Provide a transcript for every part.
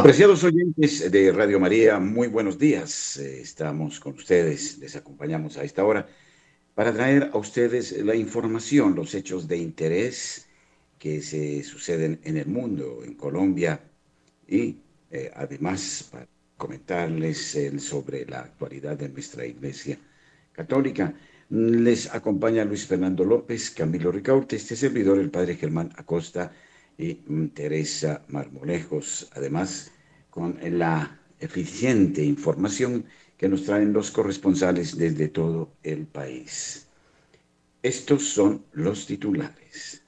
Apreciados oyentes de Radio María, muy buenos días. Estamos con ustedes, les acompañamos a esta hora para traer a ustedes la información, los hechos de interés que se suceden en el mundo, en Colombia, y además para comentarles sobre la actualidad de nuestra Iglesia Católica. Les acompaña Luis Fernando López, Camilo Ricaurte, este servidor, el Padre Germán Acosta y Teresa Marmolejos. Además, con la eficiente información que nos traen los corresponsales desde todo el país. Estos son los titulares.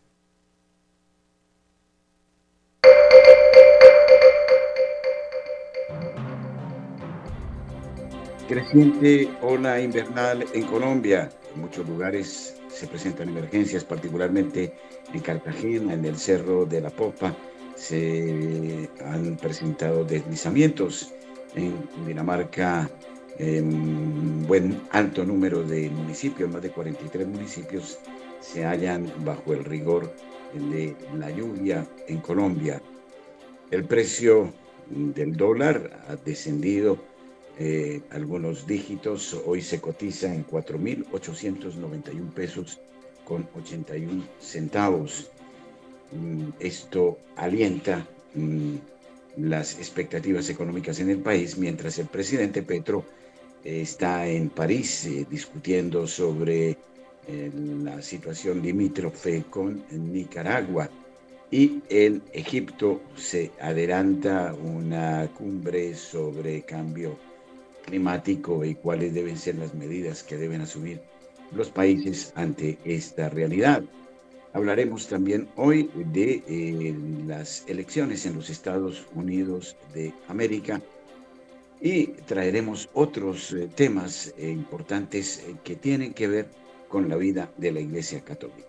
Creciente ola invernal en Colombia. En muchos lugares se presentan emergencias, particularmente en Cartagena, en el Cerro de la Popa. Se han presentado deslizamientos en Cundinamarca, en buen alto número de municipios, más de 43 municipios, se hallan bajo el rigor de la lluvia en Colombia. El precio del dólar ha descendido algunos dígitos. Hoy se cotiza en 4.891 pesos con 81 centavos. Esto alienta las expectativas económicas en el país, mientras el presidente Petro está en París discutiendo sobre la situación limítrofe con Nicaragua. Y en Egipto se adelanta una cumbre sobre cambio climático y cuáles deben ser las medidas que deben asumir los países ante esta realidad. Hablaremos también hoy de las elecciones en los Estados Unidos de América y traeremos otros temas importantes que tienen que ver con la vida de la Iglesia Católica.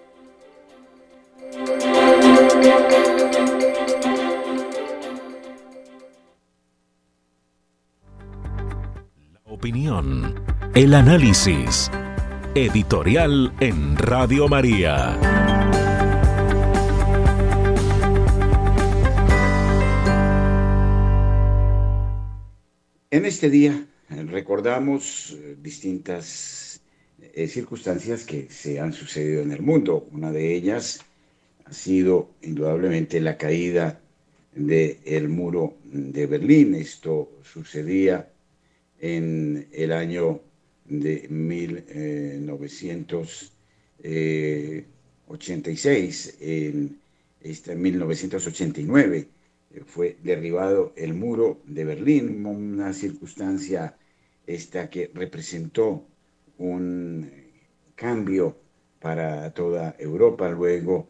La opinión, el análisis, editorial en Radio María. En este día recordamos distintas circunstancias que se han sucedido en el mundo. Una de ellas ha sido indudablemente la caída del muro de Berlín. Esto sucedía en el año de 1986, en 1989 fue derribado el muro de Berlín, una circunstancia esta que representó un cambio para toda Europa luego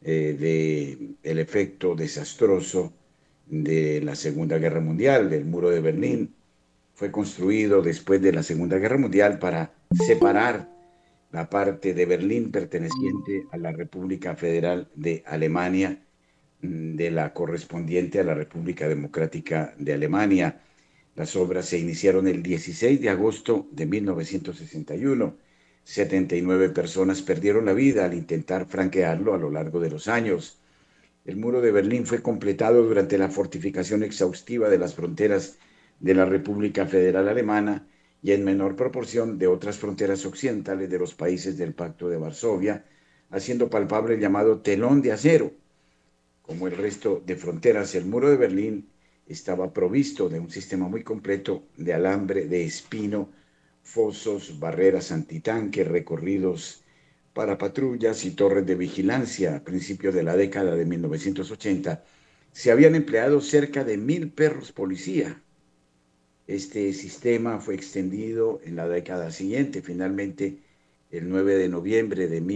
del efecto desastroso de la Segunda Guerra Mundial. El muro de Berlín fue construido después de la Segunda Guerra Mundial para separar la parte de Berlín perteneciente a la República Federal de Alemania de la correspondiente a la República Democrática de Alemania. Las obras se iniciaron el 16 de agosto de 1961. 79 personas perdieron la vida al intentar franquearlo a lo largo de los años. El muro de Berlín fue completado durante la fortificación exhaustiva de las fronteras de la República Federal Alemana y en menor proporción de otras fronteras occidentales de los países del Pacto de Varsovia, haciendo palpable el llamado telón de acero. Como el resto de fronteras, el muro de Berlín estaba provisto de un sistema muy completo de alambre de espino, fosos, barreras antitanque, recorridos para patrullas y torres de vigilancia. A principios de la década de 1980 se habían empleado cerca de 1.000 perros policía. Este sistema fue extendido en la década siguiente. Finalmente, el 9 de noviembre de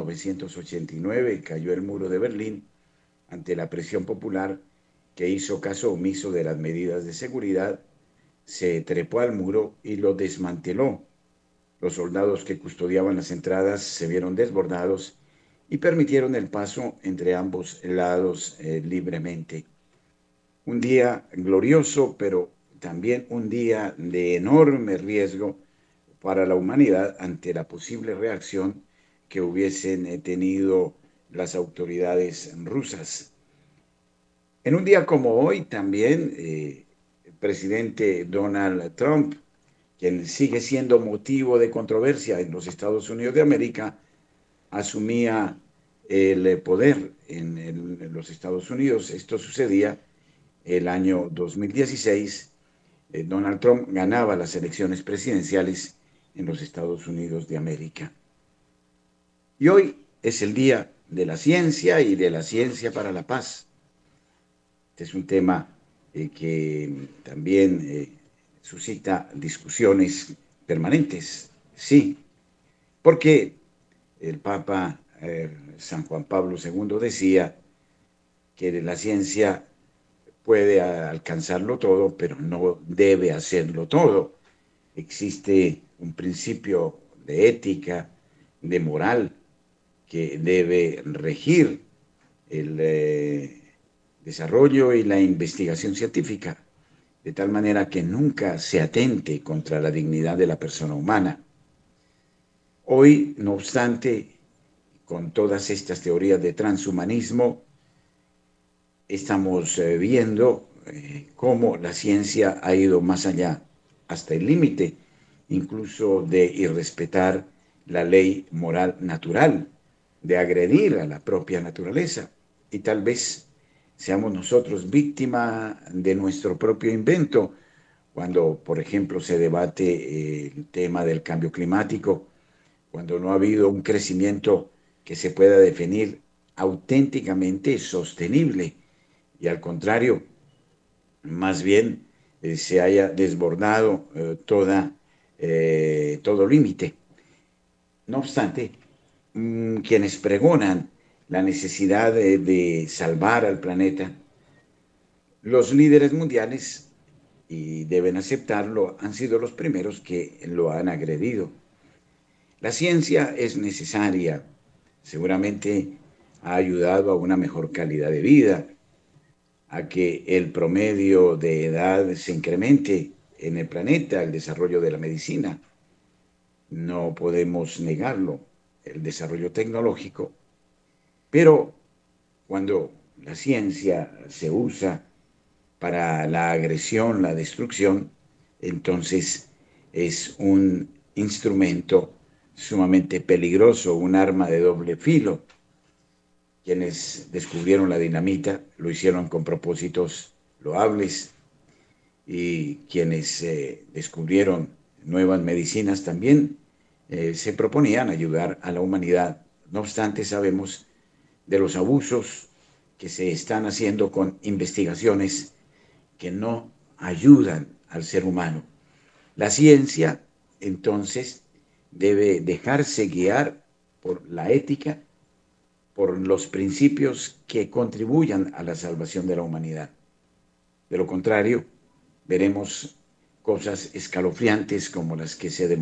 1989 cayó el muro de Berlín ante la presión popular que hizo caso omiso de las medidas de seguridad. Se trepó al muro y lo desmanteló. Los soldados que custodiaban las entradas se vieron desbordados y permitieron el paso entre ambos lados libremente. Un día glorioso, pero también un día de enorme riesgo para la humanidad ante la posible reacción que hubiesen tenido las autoridades rusas. En un día como hoy también el presidente Donald Trump, quien sigue siendo motivo de controversia en los Estados Unidos de América, asumía el poder en los Estados Unidos. Esto sucedía el año 2016. Donald Trump ganaba las elecciones presidenciales en los Estados Unidos de América. Y hoy es el Día de la Ciencia y de la Ciencia para la Paz. Este es un tema que también suscita discusiones permanentes, sí, porque el Papa San Juan Pablo II decía que la ciencia puede alcanzarlo todo, pero no debe hacerlo todo. Existe un principio de ética, de moral, que debe regir el desarrollo y la investigación científica, de tal manera que nunca se atente contra la dignidad de la persona humana. Hoy, no obstante, con todas estas teorías de transhumanismo, estamos viendo cómo la ciencia ha ido más allá, hasta el límite, incluso de irrespetar la ley moral natural, de agredir a la propia naturaleza. Y tal vez seamos nosotros víctima de nuestro propio invento, cuando, por ejemplo, se debate el tema del cambio climático, cuando no ha habido un crecimiento que se pueda definir auténticamente sostenible, y al contrario, más bien se haya desbordado todo límite. No obstante, quienes pregonan la necesidad de salvar al planeta, los líderes mundiales, y deben aceptarlo, han sido los primeros que lo han agredido. La ciencia es necesaria, seguramente ha ayudado a una mejor calidad de vida, a que el promedio de edad se incremente en el planeta, el desarrollo de la medicina. No podemos negarlo, el desarrollo tecnológico, pero cuando la ciencia se usa para la agresión, la destrucción, entonces es un instrumento sumamente peligroso, un arma de doble filo. Quienes descubrieron la dinamita lo hicieron con propósitos loables, y quienes descubrieron nuevas medicinas también se proponían ayudar a la humanidad. No obstante, sabemos de los abusos que se están haciendo con investigaciones que no ayudan al ser humano. La ciencia, entonces, debe dejarse guiar por la ética, por los principios que contribuyan a la salvación de la humanidad. De lo contrario, veremos cosas escalofriantes como las que se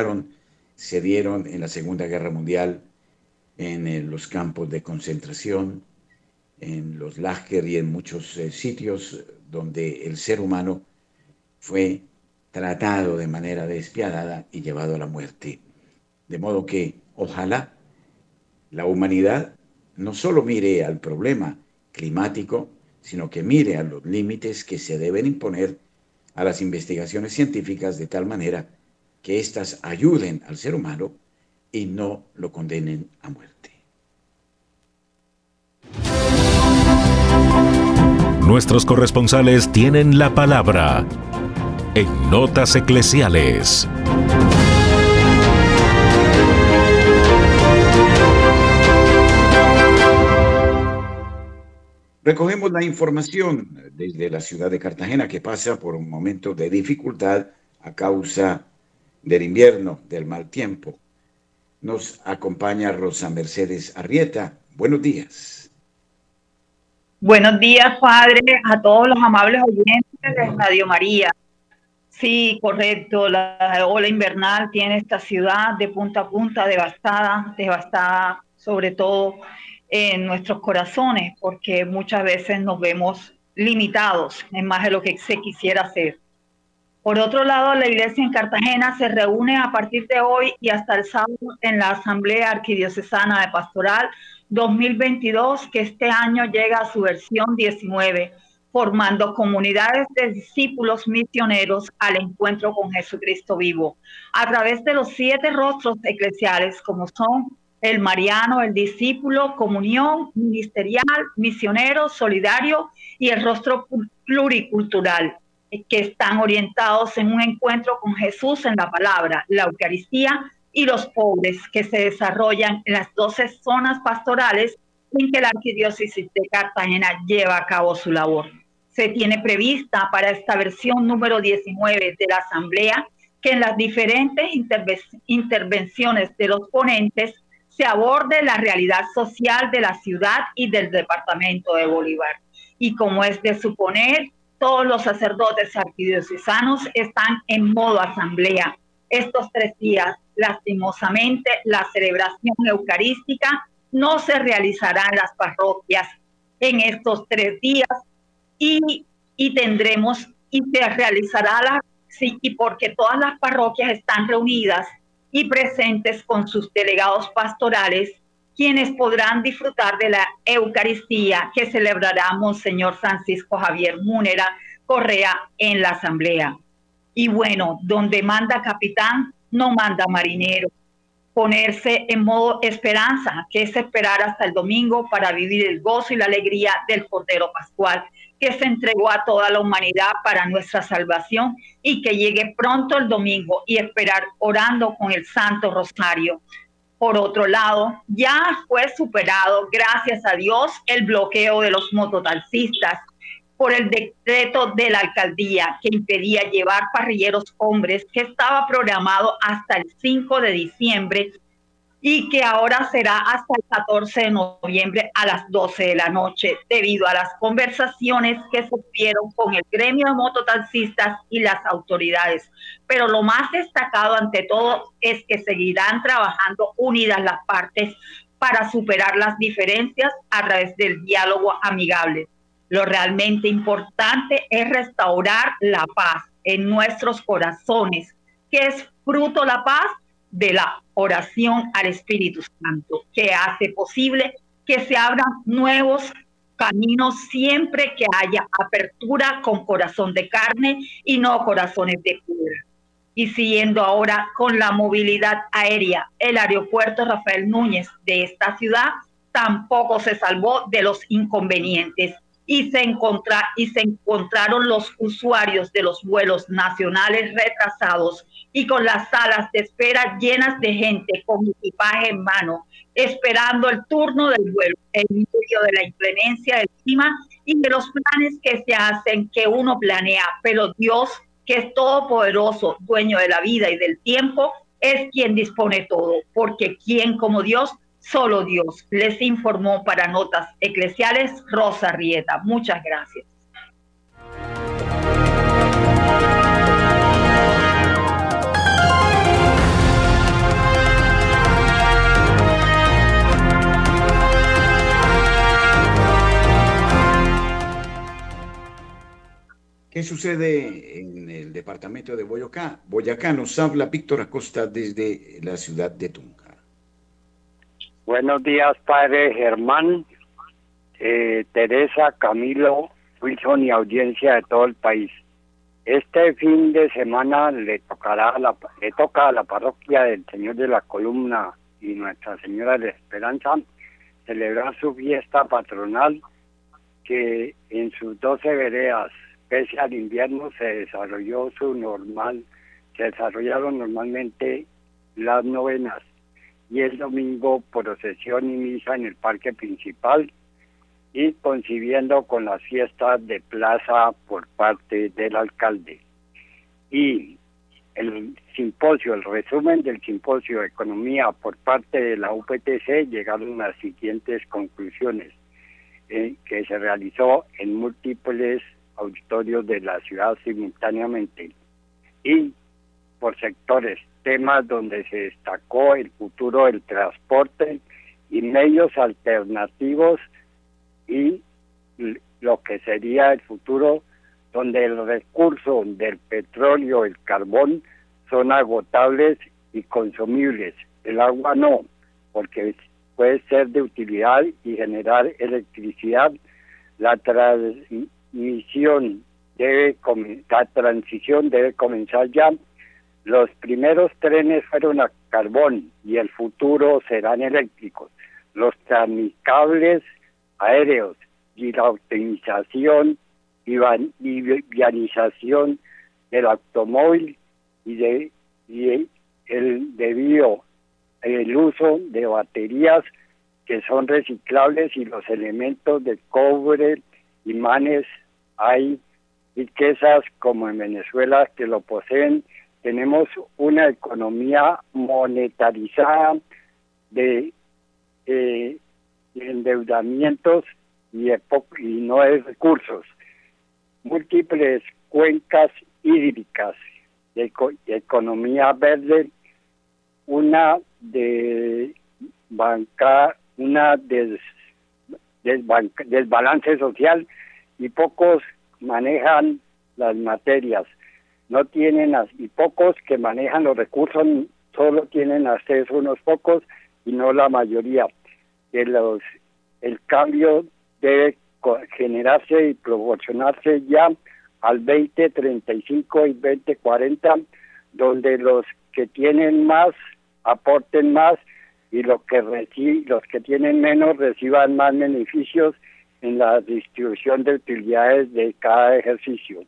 dieron en la Segunda Guerra Mundial, en los campos de concentración, en los láger y en muchos sitios donde el ser humano fue tratado de manera despiadada y llevado a la muerte. De modo que ojalá la humanidad no solo mire al problema climático, sino que mire a los límites que se deben imponer a las investigaciones científicas, de tal manera que éstas ayuden al ser humano y no lo condenen a muerte. Nuestros corresponsales tienen la palabra en Notas Eclesiales. Recogemos la información desde la ciudad de Cartagena, que pasa por un momento de dificultad a causa del invierno, del mal tiempo. Nos acompaña Rosa Mercedes Arrieta. Buenos días. Buenos días, padre, a todos los amables oyentes de Radio María. Sí, correcto, la ola invernal tiene esta ciudad de punta a punta devastada sobre todo en nuestros corazones, porque muchas veces nos vemos limitados en más de lo que se quisiera hacer. Por otro lado, la iglesia en Cartagena se reúne a partir de hoy y hasta el sábado en la Asamblea Arquidiocesana de Pastoral 2022, que este año llega a su versión 19, formando comunidades de discípulos misioneros al encuentro con Jesucristo vivo, a través de los 7 rostros eclesiales, como son el mariano, el discípulo, comunión, ministerial, misionero, solidario y el rostro pluricultural, que están orientados en un encuentro con Jesús en la palabra, la Eucaristía y los pobres, que se desarrollan en las 12 zonas pastorales en que la Arquidiócesis de Cartagena lleva a cabo su labor. Se tiene prevista para esta versión número 19 de la Asamblea que en las diferentes intervenciones de los ponentes se aborde la realidad social de la ciudad y del departamento de Bolívar. Y como es de suponer, todos los sacerdotes arquidiocesanos están en modo asamblea. Estos 3 días, lastimosamente, la celebración eucarística no se realizará en las parroquias en estos 3 días y se realizará y porque todas las parroquias están reunidas y presentes con sus delegados pastorales, quienes podrán disfrutar de la Eucaristía que celebrará Monseñor Francisco Javier Múnera Correa en la Asamblea. Y bueno, donde manda capitán, no manda marinero. Ponerse en modo esperanza, que es esperar hasta el domingo para vivir el gozo y la alegría del Cordero Pascual, que se entregó a toda la humanidad para nuestra salvación, y que llegue pronto el domingo y esperar orando con el Santo Rosario. Por otro lado, ya fue superado, gracias a Dios, el bloqueo de los mototaxistas por el decreto de la alcaldía que impedía llevar parrilleros hombres, que estaba programado hasta el 5 de diciembre y que ahora será hasta el 14 de noviembre a las 12 de la noche, debido a las conversaciones que se tuvieron con el gremio de mototaxistas y las autoridades. Pero lo más destacado ante todo es que seguirán trabajando unidas las partes para superar las diferencias a través del diálogo amigable. Lo realmente importante es restaurar la paz en nuestros corazones, que es fruto la paz de la oración al Espíritu Santo, que hace posible que se abran nuevos caminos siempre que haya apertura con corazón de carne y no corazones de piedra. Y siguiendo ahora con la movilidad aérea, el aeropuerto Rafael Núñez de esta ciudad tampoco se salvó de los inconvenientes y se encontraron los usuarios de los vuelos nacionales retrasados y con las salas de espera llenas de gente con equipaje en mano, esperando el turno del vuelo en medio de la inclemencia del clima y de los planes que se hacen, que uno planea, pero Dios, que es todopoderoso, dueño de la vida y del tiempo, es quien dispone todo, porque ¿quién como Dios? Solo Dios. Les informó para Notas Eclesiales Rosa Rieta. Muchas gracias. ¿Qué sucede en el departamento de Boyacá? Boyacá, nos habla Víctor Acosta desde la ciudad de Tunja. Buenos días, padre Germán, Teresa, Camilo, Wilson y audiencia de todo el país. Este fin de semana le toca a la parroquia del Señor de la Columna y Nuestra Señora de la Esperanza celebrar su fiesta patronal, que en sus 12 veredas, pese al invierno, se desarrollaron normalmente las novenas, y el domingo procesión y misa en el parque principal, y coincidiendo con las fiestas de plaza por parte del alcalde. Y el resumen del simposio de economía por parte de la UPTC llegaron a las siguientes conclusiones, que se realizó en múltiples auditorios de la ciudad simultáneamente y por sectores, temas donde se destacó el futuro del transporte y medios alternativos y lo que sería el futuro donde el recurso del petróleo, el carbón, son agotables y consumibles. El agua no, porque puede ser de utilidad y generar electricidad. La transición debe comenzar ya. Los primeros trenes fueron a carbón y el futuro serán eléctricos. Los transmicables aéreos y la optimización y vialización del automóvil y el uso de baterías que son reciclables y los elementos de cobre, imanes. Hay riquezas como en Venezuela que lo poseen. Tenemos una economía monetarizada de endeudamientos y no de recursos. Múltiples cuencas hídricas de economía verde, desbalance social, y pocos manejan las materias. No tienen, y pocos que manejan los recursos, solo tienen acceso unos pocos y no la mayoría. El cambio debe generarse y proporcionarse ya al 2035 y 2040, donde los que tienen más aporten más y los que tienen menos reciban más beneficios en la distribución de utilidades de cada ejercicio.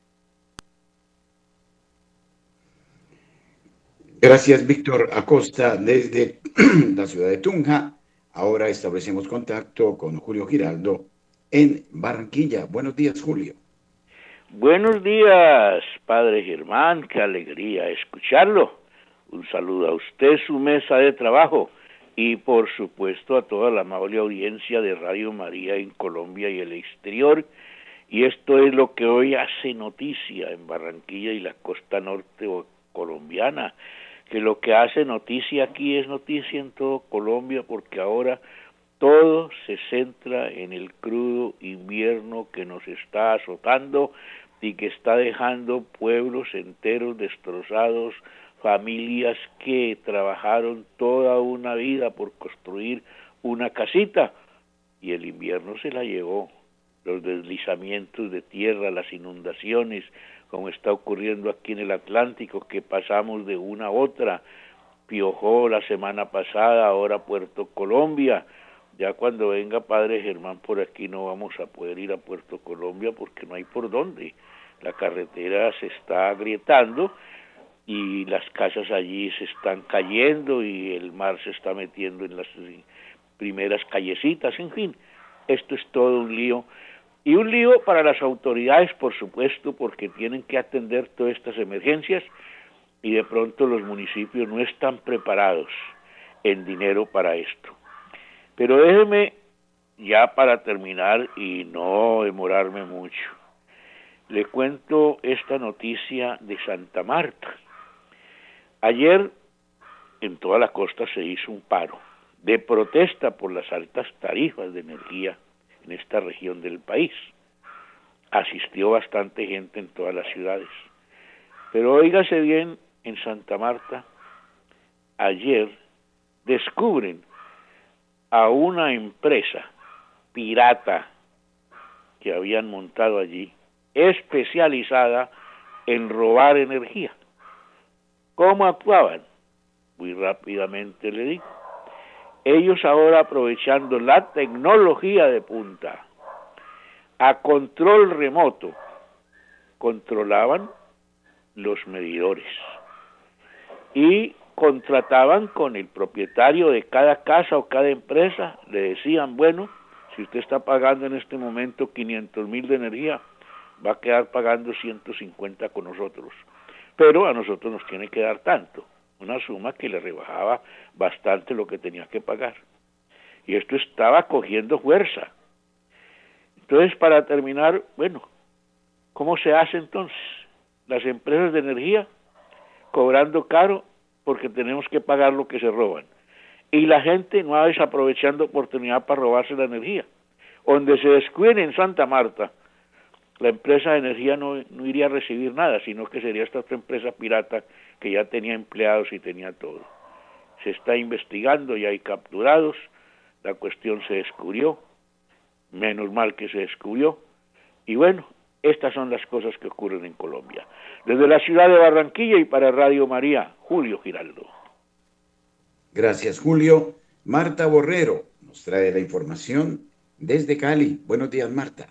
Gracias, Víctor Acosta, desde la ciudad de Tunja. Ahora establecemos contacto con Julio Giraldo en Barranquilla. Buenos días, Julio. Buenos días, padre Germán, qué alegría escucharlo. Un saludo a usted, su mesa de trabajo, y por supuesto a toda la amable audiencia de Radio María en Colombia y el exterior. Y esto es lo que hoy hace noticia en Barranquilla y la costa norte colombiana, que lo que hace noticia aquí es noticia en todo Colombia, porque ahora todo se centra en el crudo invierno que nos está azotando y que está dejando pueblos enteros destrozados, familias que trabajaron toda una vida por construir una casita, y el invierno se la llevó. Los deslizamientos de tierra, las inundaciones, como está ocurriendo aquí en el Atlántico, que pasamos de una a otra. Piojó la semana pasada, ahora Puerto Colombia. Ya cuando venga padre Germán por aquí no vamos a poder ir a Puerto Colombia porque no hay por dónde. La carretera se está agrietando y las casas allí se están cayendo y el mar se está metiendo en las primeras callecitas. En fin, esto es todo un lío. Y un lío para las autoridades, por supuesto, porque tienen que atender todas estas emergencias y de pronto los municipios no están preparados en dinero para esto. Pero déjeme, ya para terminar y no demorarme mucho, le cuento esta noticia de Santa Marta. Ayer en toda la costa se hizo un paro de protesta por las altas tarifas de energía en esta región del país. Asistió bastante gente en todas las ciudades. Pero óigase bien, en Santa Marta, ayer descubren a una empresa pirata que habían montado allí, especializada en robar energía. ¿Cómo actuaban? Muy rápidamente le digo. Ellos ahora, aprovechando la tecnología de punta, a control remoto, controlaban los medidores y contrataban con el propietario de cada casa o cada empresa. Le decían, bueno, si usted está pagando en este momento 500,000 de energía, va a quedar pagando 150 con nosotros, pero a nosotros nos tiene que dar tanto, una suma que le rebajaba bastante lo que tenía que pagar. Y esto estaba cogiendo fuerza. Entonces, para terminar, bueno, ¿cómo se hace entonces? Las empresas de energía cobrando caro porque tenemos que pagar lo que se roban. Y la gente no va desaprovechando oportunidad para robarse la energía. Donde se descuiden en Santa Marta, la empresa de energía no iría a recibir nada, sino que sería esta otra empresa pirata que ya tenía empleados y tenía todo. Se está investigando, ya hay capturados, la cuestión se descubrió, menos mal que se descubrió, y bueno, estas son las cosas que ocurren en Colombia. Desde la ciudad de Barranquilla y para Radio María, Julio Giraldo. Gracias, Julio. Marta Borrero nos trae la información desde Cali. Buenos días, Marta.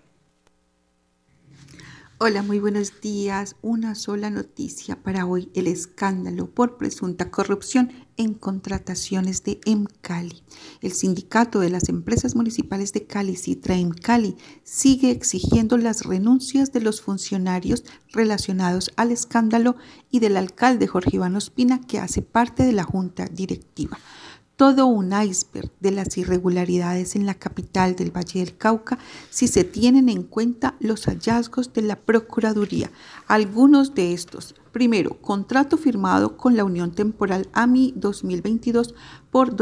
Hola, muy buenos días. Una sola noticia para hoy: el escándalo por presunta corrupción en contrataciones de EMCALI. El sindicato de las empresas municipales de Cali, Citraemcali, sigue exigiendo las renuncias de los funcionarios relacionados al escándalo y del alcalde Jorge Iván Ospina, que hace parte de la junta directiva. Todo un iceberg de las irregularidades en la capital del Valle del Cauca si se tienen en cuenta los hallazgos de la Procuraduría. Algunos de estos: primero, contrato firmado con la Unión Temporal AMI 2022 por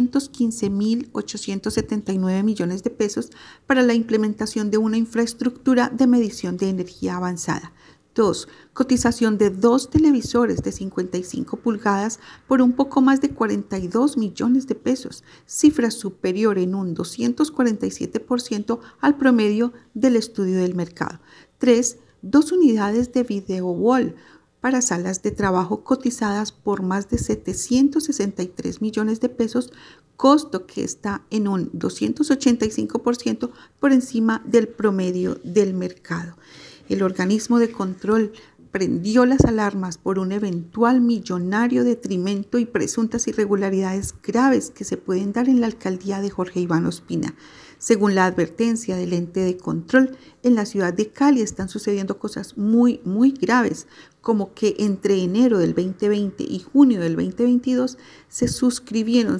215.879 millones de pesos para la implementación de una infraestructura de medición de energía avanzada. 2. Cotización de 2 televisores de 55 pulgadas por un poco más de 42 millones de pesos, cifra superior en un 247% al promedio del estudio del mercado. 3. 2 unidades de video wall para salas de trabajo cotizadas por más de 763 millones de pesos, costo que está en un 285% por encima del promedio del mercado. El organismo de control prendió las alarmas por un eventual millonario detrimento y presuntas irregularidades graves que se pueden dar en la alcaldía de Jorge Iván Ospina. Según la advertencia del ente de control, en la ciudad de Cali están sucediendo cosas muy graves, como que entre enero del 2020 y junio del 2022 se suscribieron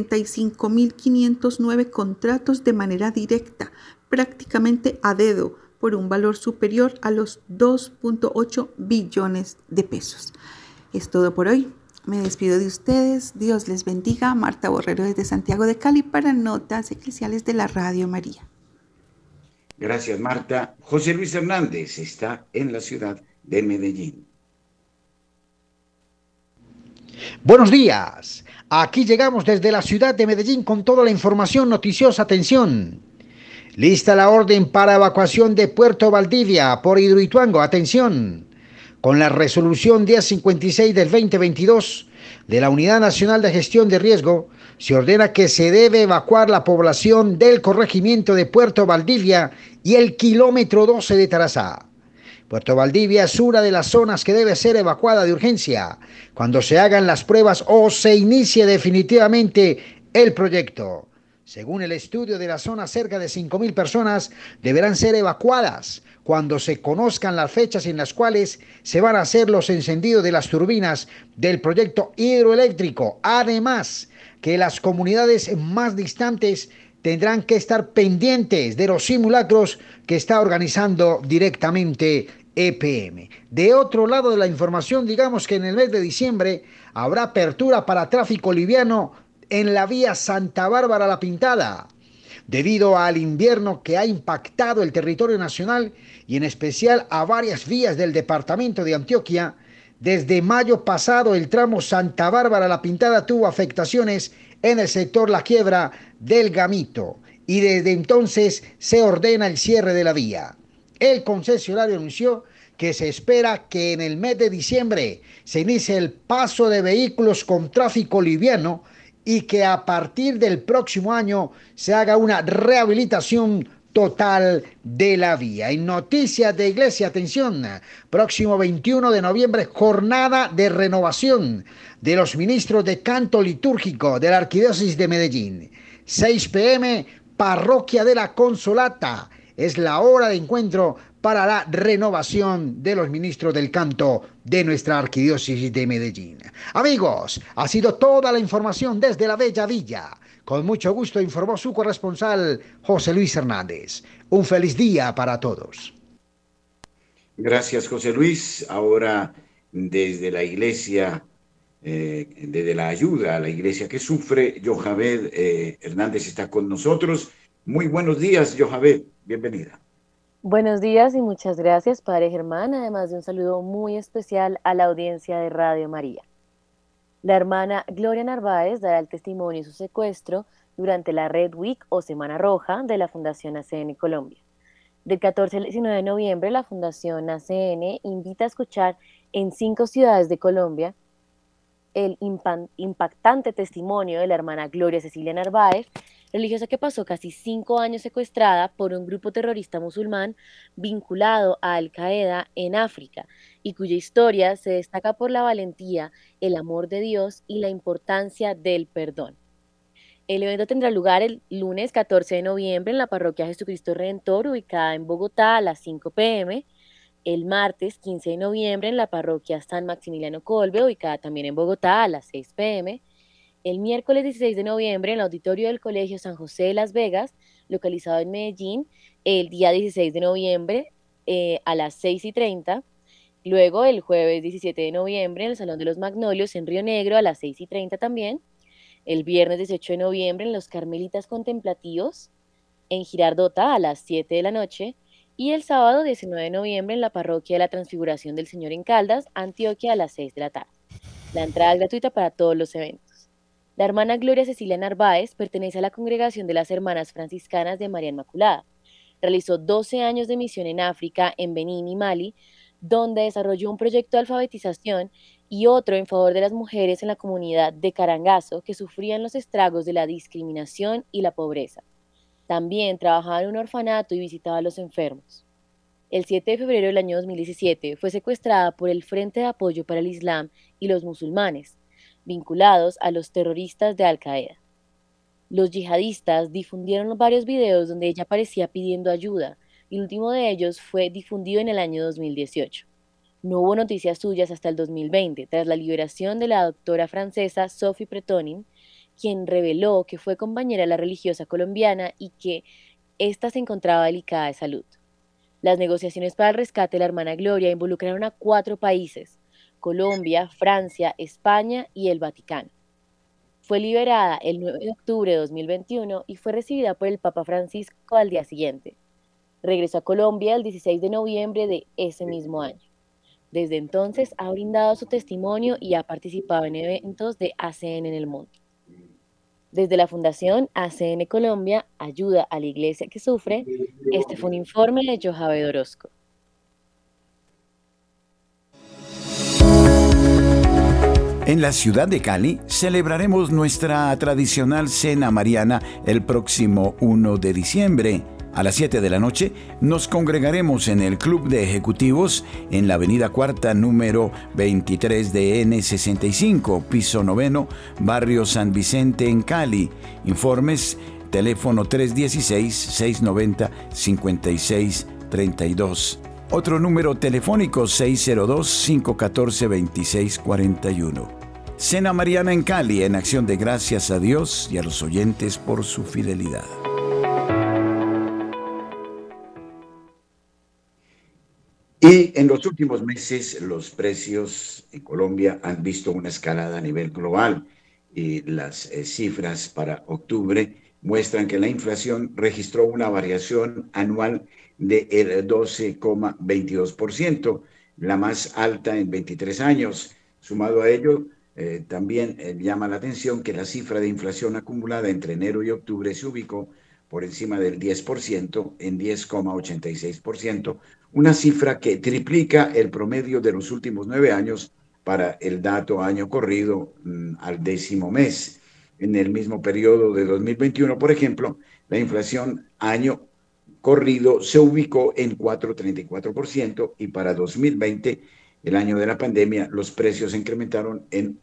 75.509 contratos de manera directa, prácticamente a dedo, por un valor superior a los 2.8 billones de pesos. Es todo por hoy. Me despido de ustedes. Dios les bendiga. Marta Borrero desde Santiago de Cali para Notas Eclesiales de la Radio María. Gracias, Marta. José Luis Hernández está en la ciudad de Medellín. Buenos días. Aquí llegamos desde la ciudad de Medellín con toda la información noticiosa. Atención. Lista la orden para evacuación de Puerto Valdivia por Hidroituango. Atención. Con la resolución 1056 del 2022 de la Unidad Nacional de Gestión de Riesgo, se ordena que se debe evacuar la población del corregimiento de Puerto Valdivia y el kilómetro 12 de Tarazá. Puerto Valdivia es una de las zonas que debe ser evacuada de urgencia cuando se hagan las pruebas o se inicie definitivamente el proyecto. Según el estudio de la zona, cerca de 5.000 personas deberán ser evacuadas cuando se conozcan las fechas en las cuales se van a hacer los encendidos de las turbinas del proyecto hidroeléctrico. Además, que las comunidades más distantes tendrán que estar pendientes de los simulacros que está organizando directamente EPM. De otro lado de la información, digamos que en el mes de diciembre habrá apertura para tráfico liviano en la vía Santa Bárbara La Pintada, debido al invierno que ha impactado el territorio nacional y en especial a varias vías del departamento de Antioquia. Desde mayo pasado el tramo Santa Bárbara La Pintada tuvo afectaciones en el sector La Quiebra del Gamito y desde entonces se ordena el cierre de la vía. El concesionario anunció que se espera que en el mes de diciembre se inicie el paso de vehículos con tráfico liviano y que a partir del próximo año se haga una rehabilitación total de la vía. En noticias de iglesia, atención, próximo 21 de noviembre, jornada de renovación de los ministros de canto litúrgico de la Arquidiócesis de Medellín. 6 p.m., Parroquia de la Consolata. Es la hora de encuentro para la renovación de los ministros del canto de nuestra Arquidiócesis de Medellín. Amigos, ha sido toda la información desde la Bella Villa. Con mucho gusto informó su corresponsal José Luis Hernández. Un feliz día para todos. Gracias, José Luis. Ahora, desde la iglesia, desde la ayuda a la iglesia que sufre, Yohabed Hernández está con nosotros. Muy buenos días, Yohabed. Bienvenida. Buenos días y muchas gracias, Padre Germán, además de un saludo muy especial a la audiencia de Radio María. La hermana Gloria Narváez dará el testimonio de su secuestro durante la Red Week o Semana Roja de la Fundación ACN Colombia. Del 14 al 19 de noviembre, la Fundación ACN invita a escuchar en 5 ciudades de Colombia el impactante testimonio de la hermana Gloria Cecilia Narváez, religiosa que pasó casi 5 años secuestrada por un grupo terrorista musulmán vinculado a Al Qaeda en África y cuya historia se destaca por la valentía, el amor de Dios y la importancia del perdón. El evento tendrá lugar el lunes 14 de noviembre en la parroquia Jesucristo Redentor, ubicada en Bogotá a las 5 p.m., el martes 15 de noviembre en la parroquia San Maximiliano Kolbe, ubicada también en Bogotá a las 6 p.m., el miércoles 16 de noviembre en el auditorio del Colegio San José de Las Vegas, localizado en Medellín, el día 16 de noviembre a las 6:30, luego el jueves 17 de noviembre en el Salón de los Magnolios en Río Negro a las 6:30 también, el viernes 18 de noviembre en Los Carmelitas Contemplativos en Girardota a las 7 de la noche, y el sábado 19 de noviembre en la Parroquia de la Transfiguración del Señor en Caldas, Antioquia, a las 6 de la tarde. La entrada es gratuita para todos los eventos. La hermana Gloria Cecilia Narváez pertenece a la congregación de las Hermanas Franciscanas de María Inmaculada. Realizó 12 años de misión en África, en Benín y Mali, donde desarrolló un proyecto de alfabetización y otro en favor de las mujeres en la comunidad de Carangazo que sufrían los estragos de la discriminación y la pobreza. También trabajaba en un orfanato y visitaba a los enfermos. El 7 de febrero del año 2017 fue secuestrada por el Frente de Apoyo para el Islam y los musulmanes, vinculados a los terroristas de Al Qaeda. Los yihadistas difundieron varios videos donde ella aparecía pidiendo ayuda, y el último de ellos fue difundido en el año 2018. No hubo noticias suyas hasta el 2020, tras la liberación de la doctora francesa Sophie Pretonin, quien reveló que fue compañera de la religiosa colombiana y que ésta se encontraba delicada de salud. Las negociaciones para el rescate de la hermana Gloria involucraron a 4 países: Colombia, Francia, España y el Vaticano. Fue liberada el 9 de octubre de 2021 y fue recibida por el Papa Francisco al día siguiente. Regresó a Colombia el 16 de noviembre de ese mismo año. Desde entonces ha brindado su testimonio y ha participado en eventos de ACN en el mundo. Desde la Fundación ACN Colombia, Ayuda a la Iglesia que Sufre, este fue un informe de Johabed Orozco. En la ciudad de Cali celebraremos nuestra tradicional cena mariana el próximo 1 de diciembre. A las 7 de la noche nos congregaremos en el Club de Ejecutivos en la avenida Cuarta, número 23 de N65, piso 9, barrio San Vicente en Cali. Informes, teléfono 316-690-5632. Otro número telefónico 602-514-2641. Cena mariana en Cali, en acción de gracias a Dios y a los oyentes por su fidelidad. Y en los últimos meses los precios en Colombia han visto una escalada a nivel global y las cifras para octubre muestran que la inflación registró una variación anual del 12,22%, la más alta en 23 años. Sumado a ello, también llama la atención que la cifra de inflación acumulada entre enero y octubre se ubicó por encima del 10%, en 10,86%, una cifra que triplica el promedio de los últimos 9 años para el dato año corrido al 10º mes. En el mismo periodo de 2021, por ejemplo, la inflación año corrido se ubicó en 4,34% y para 2020, el año de la pandemia, los precios se incrementaron en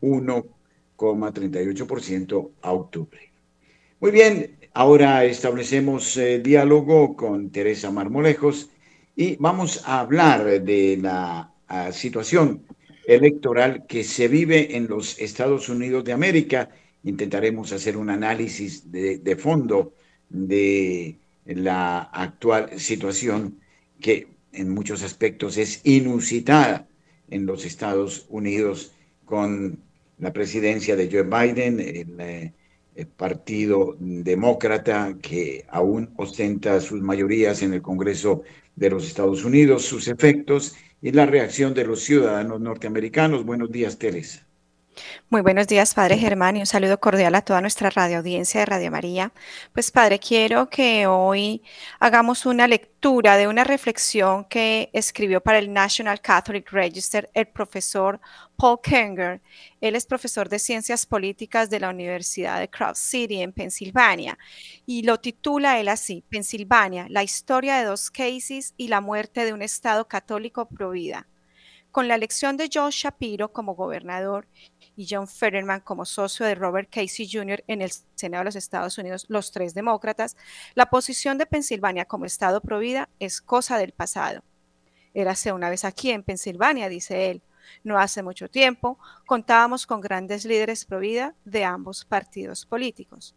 1,38% a octubre. Muy bien, ahora establecemos diálogo con Teresa Marmolejos y vamos a hablar de la situación electoral que se vive en los Estados Unidos de América. Intentaremos hacer un análisis de fondo de la actual situación que en muchos aspectos es inusitada en los Estados Unidos, con la presidencia de Joe Biden, partido demócrata que aún ostenta sus mayorías en el Congreso de los Estados Unidos, sus efectos y la reacción de los ciudadanos norteamericanos. Buenos días, Teresa. Muy buenos días, Padre Germán, y un saludo cordial a toda nuestra radio audiencia de Radio María. Pues, Padre, quiero que hoy hagamos una lectura de una reflexión que escribió para el National Catholic Register el profesor Paul Kenger. Él es profesor de Ciencias Políticas de la Universidad de Cross City en Pensilvania y lo titula él así: Pensilvania, la historia de dos Caseys y la muerte de un Estado católico pro vida. Con la elección de Joe Shapiro como gobernador y John Fetterman como socio de Robert Casey Jr. en el Senado de los Estados Unidos, los tres demócratas, la posición de Pensilvania como Estado pro vida es cosa del pasado. Érase una vez aquí en Pensilvania, dice él. No hace mucho tiempo contábamos con grandes líderes pro vida de ambos partidos políticos.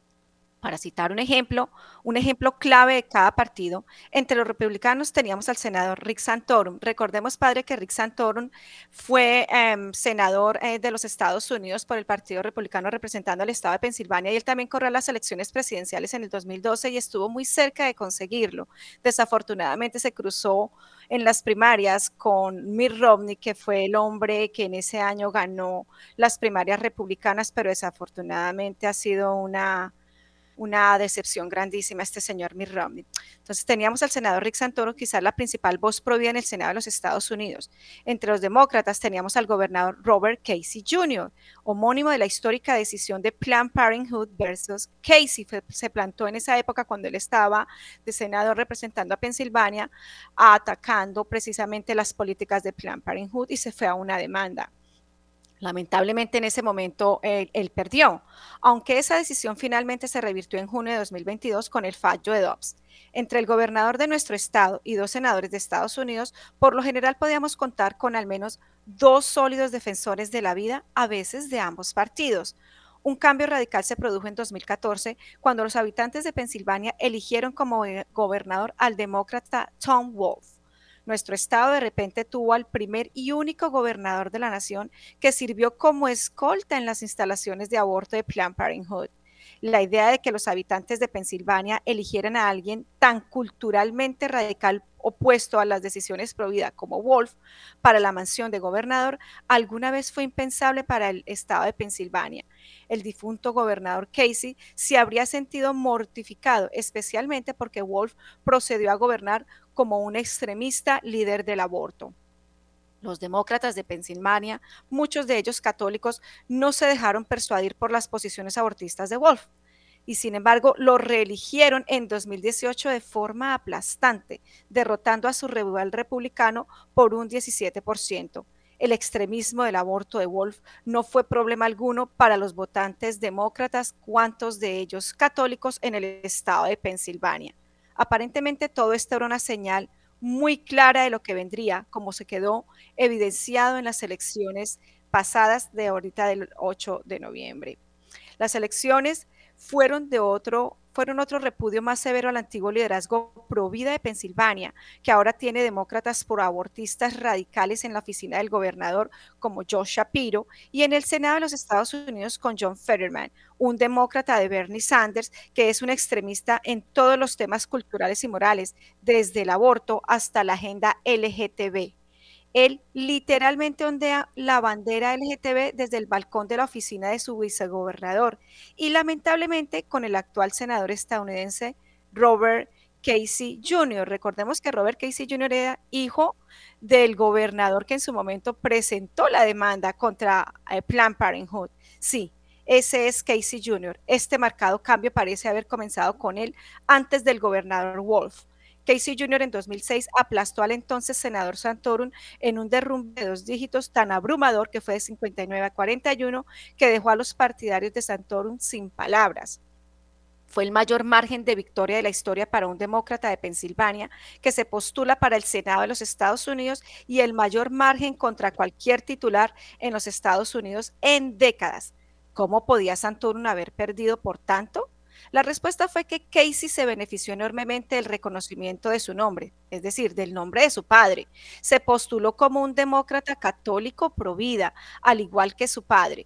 Para citar un ejemplo clave de cada partido, entre los republicanos teníamos al senador Rick Santorum. Recordemos, Padre, que Rick Santorum fue senador de los Estados Unidos por el Partido Republicano representando al estado de Pensilvania, y él también corrió las elecciones presidenciales en el 2012 y estuvo muy cerca de conseguirlo. Desafortunadamente se cruzó en las primarias con Mitt Romney, que fue el hombre que en ese año ganó las primarias republicanas, pero desafortunadamente ha sido una decepción grandísima este señor Mitt Romney. Entonces teníamos al senador Rick Santorum, quizás la principal voz pro vida en el Senado de los Estados Unidos. Entre los demócratas teníamos al gobernador Robert Casey Jr., homónimo de la histórica decisión de Planned Parenthood versus Casey. Se plantó en esa época cuando él estaba de senador representando a Pensilvania, atacando precisamente las políticas de Planned Parenthood, y se fue a una demanda. Lamentablemente en ese momento él perdió, aunque esa decisión finalmente se revirtió en junio de 2022 con el fallo de Dobbs. Entre el gobernador de nuestro estado y dos senadores de Estados Unidos, por lo general podíamos contar con al menos dos sólidos defensores de la vida, a veces de ambos partidos. Un cambio radical se produjo en 2014 cuando los habitantes de Pensilvania eligieron como gobernador al demócrata Tom Wolf. Nuestro estado de repente tuvo al primer y único gobernador de la nación que sirvió como escolta en las instalaciones de aborto de Planned Parenthood. La idea de que los habitantes de Pensilvania eligieran a alguien tan culturalmente radical opuesto a las decisiones pro vida como Wolf para la mansión de gobernador alguna vez fue impensable para el estado de Pensilvania. El difunto gobernador Casey se habría sentido mortificado, especialmente porque Wolf procedió a gobernar como un extremista líder del aborto. Los demócratas de Pensilvania, muchos de ellos católicos, no se dejaron persuadir por las posiciones abortistas de Wolf y sin embargo lo reeligieron en 2018 de forma aplastante, derrotando a su rival republicano por un 17%. El extremismo del aborto de Wolf no fue problema alguno para los votantes demócratas, cuantos de ellos católicos en el estado de Pensilvania. Aparentemente todo esto era una señal muy clara de lo que vendría, como se quedó evidenciado en las elecciones pasadas de ahorita del 8 de noviembre. Las elecciones fueron otro repudio más severo al antiguo liderazgo pro vida de Pensilvania, que ahora tiene demócratas proabortistas radicales en la oficina del gobernador como Joe Shapiro, y en el Senado de los Estados Unidos con John Fetterman, un demócrata de Bernie Sanders, que es un extremista en todos los temas culturales y morales, desde el aborto hasta la agenda LGTB. Él literalmente ondea la bandera LGTB desde el balcón de la oficina de su vicegobernador y lamentablemente con el actual senador estadounidense Robert Casey Jr. Recordemos que Robert Casey Jr. era hijo del gobernador que en su momento presentó la demanda contra Planned Parenthood. Sí, ese es Casey Jr. Este marcado cambio parece haber comenzado con él antes del gobernador Wolf. Casey Jr. en 2006 aplastó al entonces senador Santorum en un derrumbe de 2 dígitos tan abrumador que fue de 59 a 41, que dejó a los partidarios de Santorum sin palabras. Fue el mayor margen de victoria de la historia para un demócrata de Pensilvania que se postula para el Senado de los Estados Unidos y el mayor margen contra cualquier titular en los Estados Unidos en décadas. ¿Cómo podía Santorum haber perdido por tanto? La respuesta fue que Casey se benefició enormemente del reconocimiento de su nombre, es decir, del nombre de su padre. Se postuló como un demócrata católico pro vida, al igual que su padre.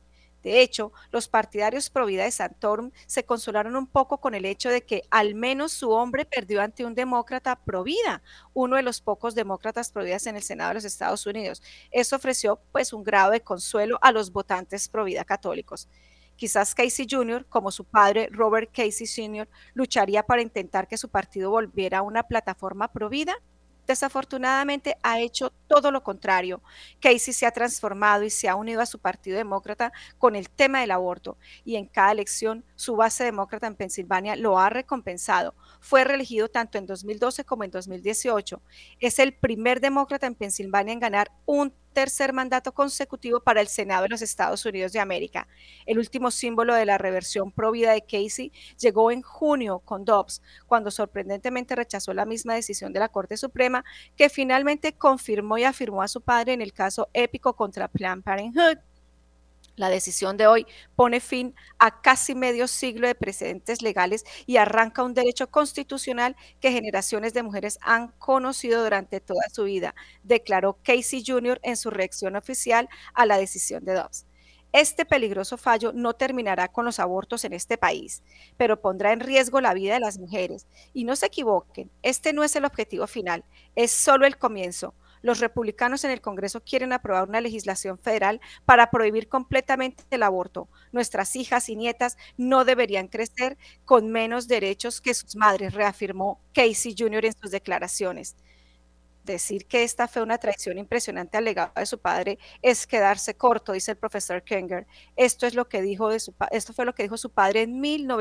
De hecho, los partidarios pro vida de Santorum se consolaron un poco con el hecho de que al menos su hombre perdió ante un demócrata pro vida, uno de los pocos demócratas pro vida en el Senado de los Estados Unidos. Eso ofreció pues un grado de consuelo a los votantes pro vida católicos. Quizás Casey Jr., como su padre Robert Casey Sr., lucharía para intentar que su partido volviera a una plataforma pro vida. Desafortunadamente ha hecho todo lo contrario. Casey se ha transformado y se ha unido a su partido demócrata con el tema del aborto y en cada elección su base demócrata en Pensilvania lo ha recompensado. Fue reelegido tanto en 2012 como en 2018. Es el primer demócrata en Pensilvania en ganar un tercer mandato consecutivo para el Senado de los Estados Unidos de América. El último símbolo de la reversión pro vida de Casey llegó en junio con Dobbs, cuando sorprendentemente rechazó la misma decisión de la Corte Suprema, que finalmente confirmó y afirmó a su padre en el caso épico contra Planned Parenthood. La decisión de hoy pone fin a casi medio siglo de precedentes legales y arranca un derecho constitucional que generaciones de mujeres han conocido durante toda su vida, declaró Casey Jr. en su reacción oficial a la decisión de Dobbs. Este peligroso fallo no terminará con los abortos en este país, pero pondrá en riesgo la vida de las mujeres. Y no se equivoquen, este no es el objetivo final, es solo el comienzo. Los republicanos en el Congreso quieren aprobar una legislación federal para prohibir completamente el aborto. Nuestras hijas y nietas no deberían crecer con menos derechos que sus madres, reafirmó Casey Jr. en sus declaraciones. Decir que esta fue una traición impresionante al legado de su padre es quedarse corto, dice el profesor Kenger. Esto fue lo que dijo su padre en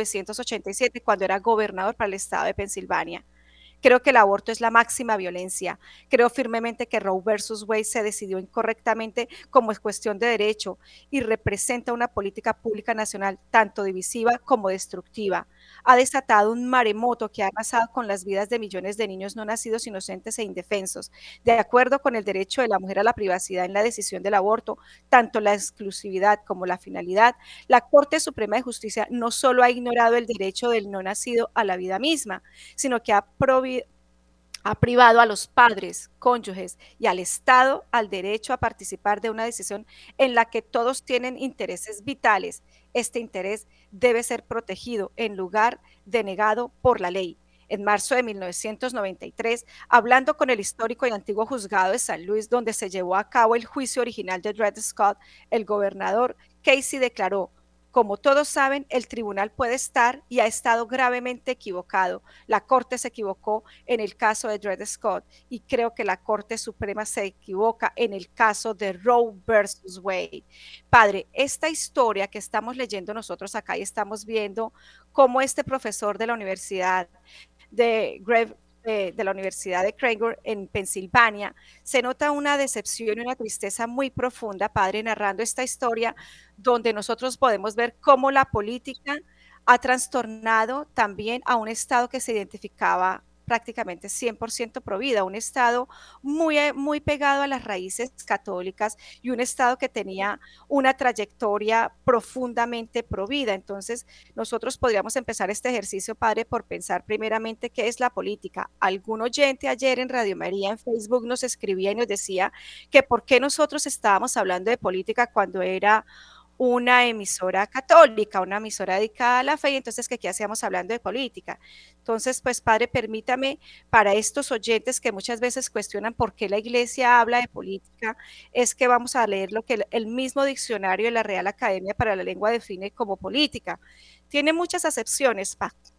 1987, cuando era gobernador para el estado de Pensilvania. Creo que el aborto es la máxima violencia. Creo firmemente que Roe versus Wade se decidió incorrectamente como es cuestión de derecho y representa una política pública nacional tanto divisiva como destructiva. Ha desatado un maremoto que ha arrasado con las vidas de millones de niños no nacidos inocentes e indefensos. De acuerdo con el derecho de la mujer a la privacidad en la decisión del aborto, tanto la exclusividad como la finalidad, la Corte Suprema de Justicia no solo ha ignorado el derecho del no nacido a la vida misma, sino que ha privado a los padres, cónyuges y al Estado al derecho a participar de una decisión en la que todos tienen intereses vitales. Este interés debe ser protegido en lugar de negado por la ley. En marzo de 1993, hablando con el histórico y antiguo juzgado de San Luis, donde se llevó a cabo el juicio original de Dred Scott, el gobernador Casey declaró: como todos saben, el tribunal puede estar y ha estado gravemente equivocado. La Corte se equivocó en el caso de Dred Scott y creo que la Corte Suprema se equivoca en el caso de Roe versus Wade. Padre, esta historia que estamos leyendo nosotros acá y estamos viendo cómo este profesor de la Universidad de la Universidad de Craigor en Pensilvania, se nota una decepción y una tristeza muy profunda, padre, narrando esta historia donde nosotros podemos ver cómo la política ha trastornado también a un Estado que se identificaba prácticamente 100% pro vida, un Estado muy pegado a las raíces católicas y un Estado que tenía una trayectoria profundamente pro vida. Entonces, nosotros podríamos empezar este ejercicio, padre, por pensar primeramente qué es la política. Algún oyente ayer en Radio María, en Facebook, nos escribía y nos decía que por qué nosotros estábamos hablando de política cuando era una emisora católica, una emisora dedicada a la fe, y entonces que aquí hacíamos hablando de política. Entonces, pues padre, permítame, para estos oyentes que muchas veces cuestionan por qué la iglesia habla de política, es que vamos a leer lo que el mismo diccionario de la Real Academia para la Lengua define como política. Tiene muchas acepciones,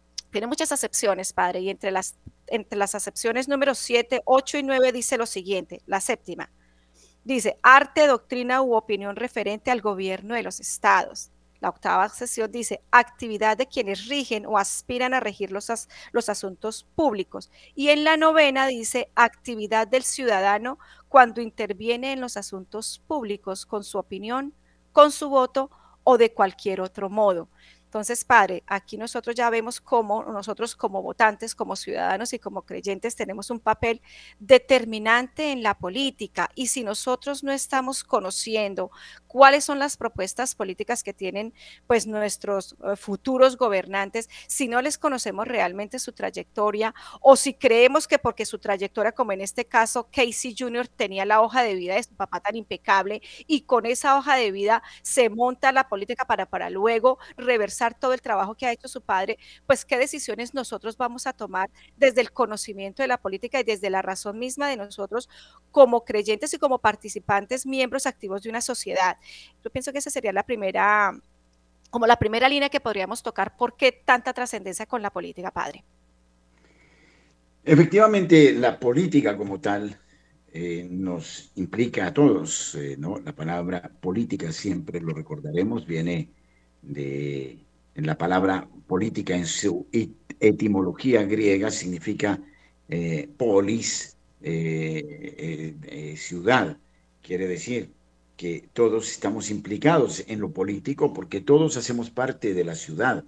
padre, y entre las acepciones número 7, 8 y 9 dice lo siguiente, la séptima. Dice, arte, doctrina u opinión referente al gobierno de los estados. La octava sección dice, actividad de quienes rigen o aspiran a regir los asuntos públicos. Y en la novena dice, actividad del ciudadano cuando interviene en los asuntos públicos con su opinión, con su voto o de cualquier otro modo. Entonces, padre, aquí nosotros ya vemos cómo nosotros como votantes, como ciudadanos y como creyentes tenemos un papel determinante en la política, y si nosotros no estamos conociendo cuáles son las propuestas políticas que tienen pues nuestros futuros gobernantes, si no les conocemos realmente su trayectoria, o si creemos que porque su trayectoria, como en este caso Casey Jr. tenía la hoja de vida de su papá tan impecable, y con esa hoja de vida se monta la política para luego reversar todo el trabajo que ha hecho su padre, pues qué decisiones nosotros vamos a tomar desde el conocimiento de la política y desde la razón misma de nosotros como creyentes y como participantes, miembros activos de una sociedad. Yo pienso que esa sería la primera, como la primera línea que podríamos tocar. ¿Por qué tanta trascendencia con la política, padre? Efectivamente, la política como tal nos implica a todos, ¿no? La palabra política, siempre lo recordaremos, viene de la palabra política. En su etimología griega significa polis, ciudad. Quiere decir que todos estamos implicados en lo político porque todos hacemos parte de la ciudad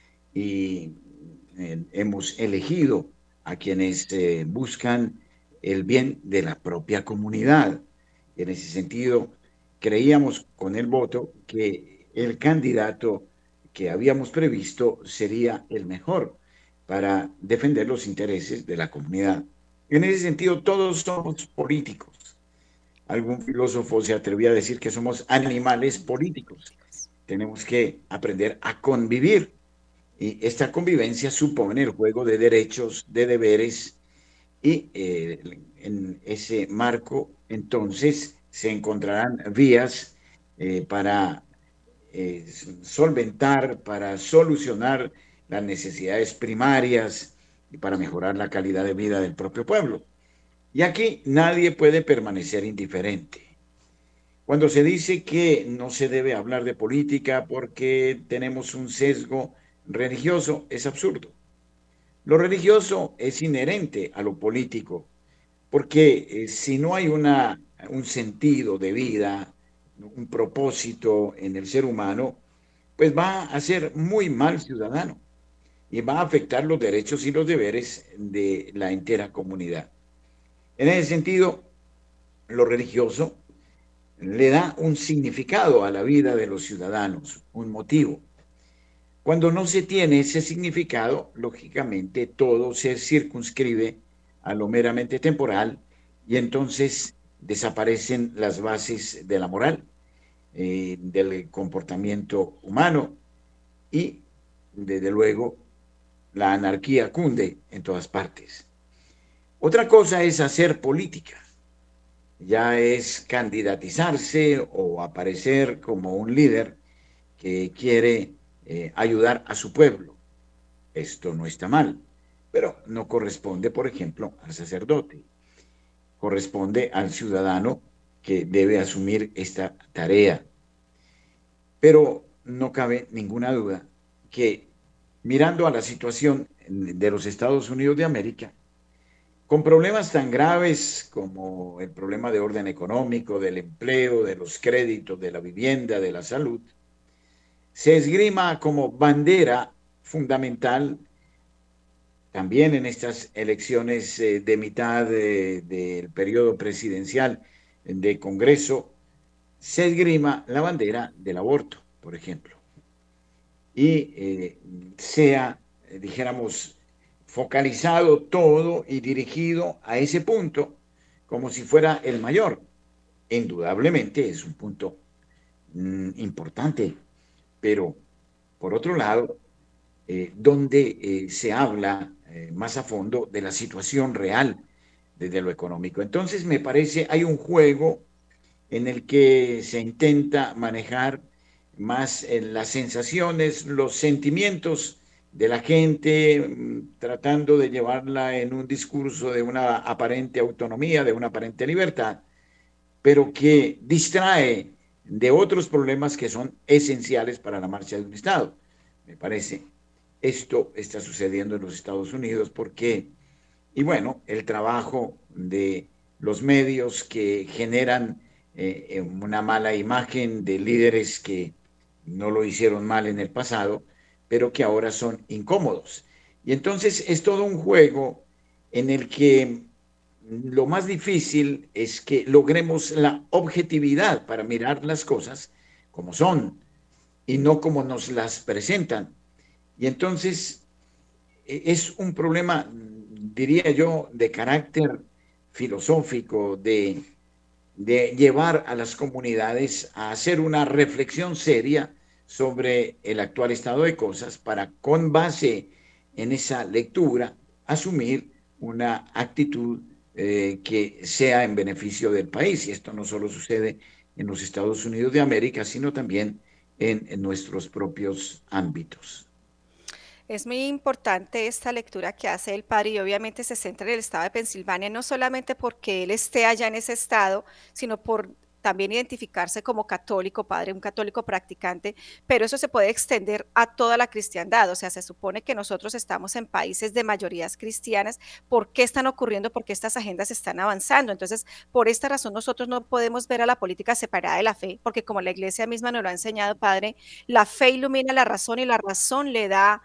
y hemos elegido a quienes buscan el bien de la propia comunidad. En ese sentido, creíamos con el voto que el candidato que habíamos previsto sería el mejor para defender los intereses de la comunidad. En ese sentido, todos somos políticos. Algún filósofo se atrevió a decir que somos animales políticos. Tenemos que aprender a convivir. Y esta convivencia supone el juego de derechos, de deberes, y en ese marco entonces se encontrarán vías para solventar, para solucionar las necesidades primarias y para mejorar la calidad de vida del propio pueblo. Y aquí nadie puede permanecer indiferente. Cuando se dice que no se debe hablar de política porque tenemos un sesgo religioso, es absurdo. Lo religioso es inherente a lo político, porque si no hay un sentido de vida, un propósito en el ser humano, pues va a ser muy mal ciudadano y va a afectar los derechos y los deberes de la entera comunidad. En ese sentido, lo religioso le da un significado a la vida de los ciudadanos, un motivo. Cuando no se tiene ese significado, lógicamente todo se circunscribe a lo meramente temporal y entonces desaparecen las bases de la moral, del comportamiento humano, y desde luego la anarquía cunde en todas partes. Otra cosa es hacer política, ya es candidatizarse o aparecer como un líder que quiere ayudar a su pueblo. Esto no está mal, pero no corresponde, por ejemplo, al sacerdote. Corresponde al ciudadano que debe asumir esta tarea. Pero no cabe ninguna duda que, mirando a la situación de los Estados Unidos de América, con problemas tan graves como el problema de orden económico, del empleo, de los créditos, de la vivienda, de la salud, se esgrima como bandera fundamental también en estas elecciones de mitad del periodo presidencial de Congreso, se esgrima la bandera del aborto, por ejemplo, y sea, dijéramos, focalizado todo y dirigido a ese punto como si fuera el mayor. Indudablemente es un punto importante, pero por otro lado, donde se habla más a fondo de la situación real desde lo económico. Entonces, me parece, hay un juego en el que se intenta manejar más las sensaciones, los sentimientos de la gente, tratando de llevarla en un discurso de una aparente autonomía, de una aparente libertad, pero que distrae de otros problemas que son esenciales para la marcha de un Estado. Me parece, esto está sucediendo en los Estados Unidos porque, y bueno, el trabajo de los medios que generan una mala imagen de líderes que no lo hicieron mal en el pasado, pero que ahora son incómodos. Y entonces es todo un juego en el que lo más difícil es que logremos la objetividad para mirar las cosas como son y no como nos las presentan. Y entonces es un problema, diría yo, de carácter filosófico, de llevar a las comunidades a hacer una reflexión seria sobre el actual estado de cosas para, con base en esa lectura, asumir una actitud que sea en beneficio del país. Y esto no solo sucede en los Estados Unidos de América, sino también en nuestros propios ámbitos. Es muy importante esta lectura que hace el padre y obviamente se centra en el estado de Pensilvania, no solamente porque él esté allá en ese estado, sino por también identificarse como católico, padre, un católico practicante, pero eso se puede extender a toda la cristiandad. O sea, se supone que nosotros estamos en países de mayorías cristianas. ¿Por qué están ocurriendo? Porque estas agendas están avanzando. Entonces, por esta razón nosotros no podemos ver a la política separada de la fe, porque como la iglesia misma nos lo ha enseñado, padre, la fe ilumina la razón y la razón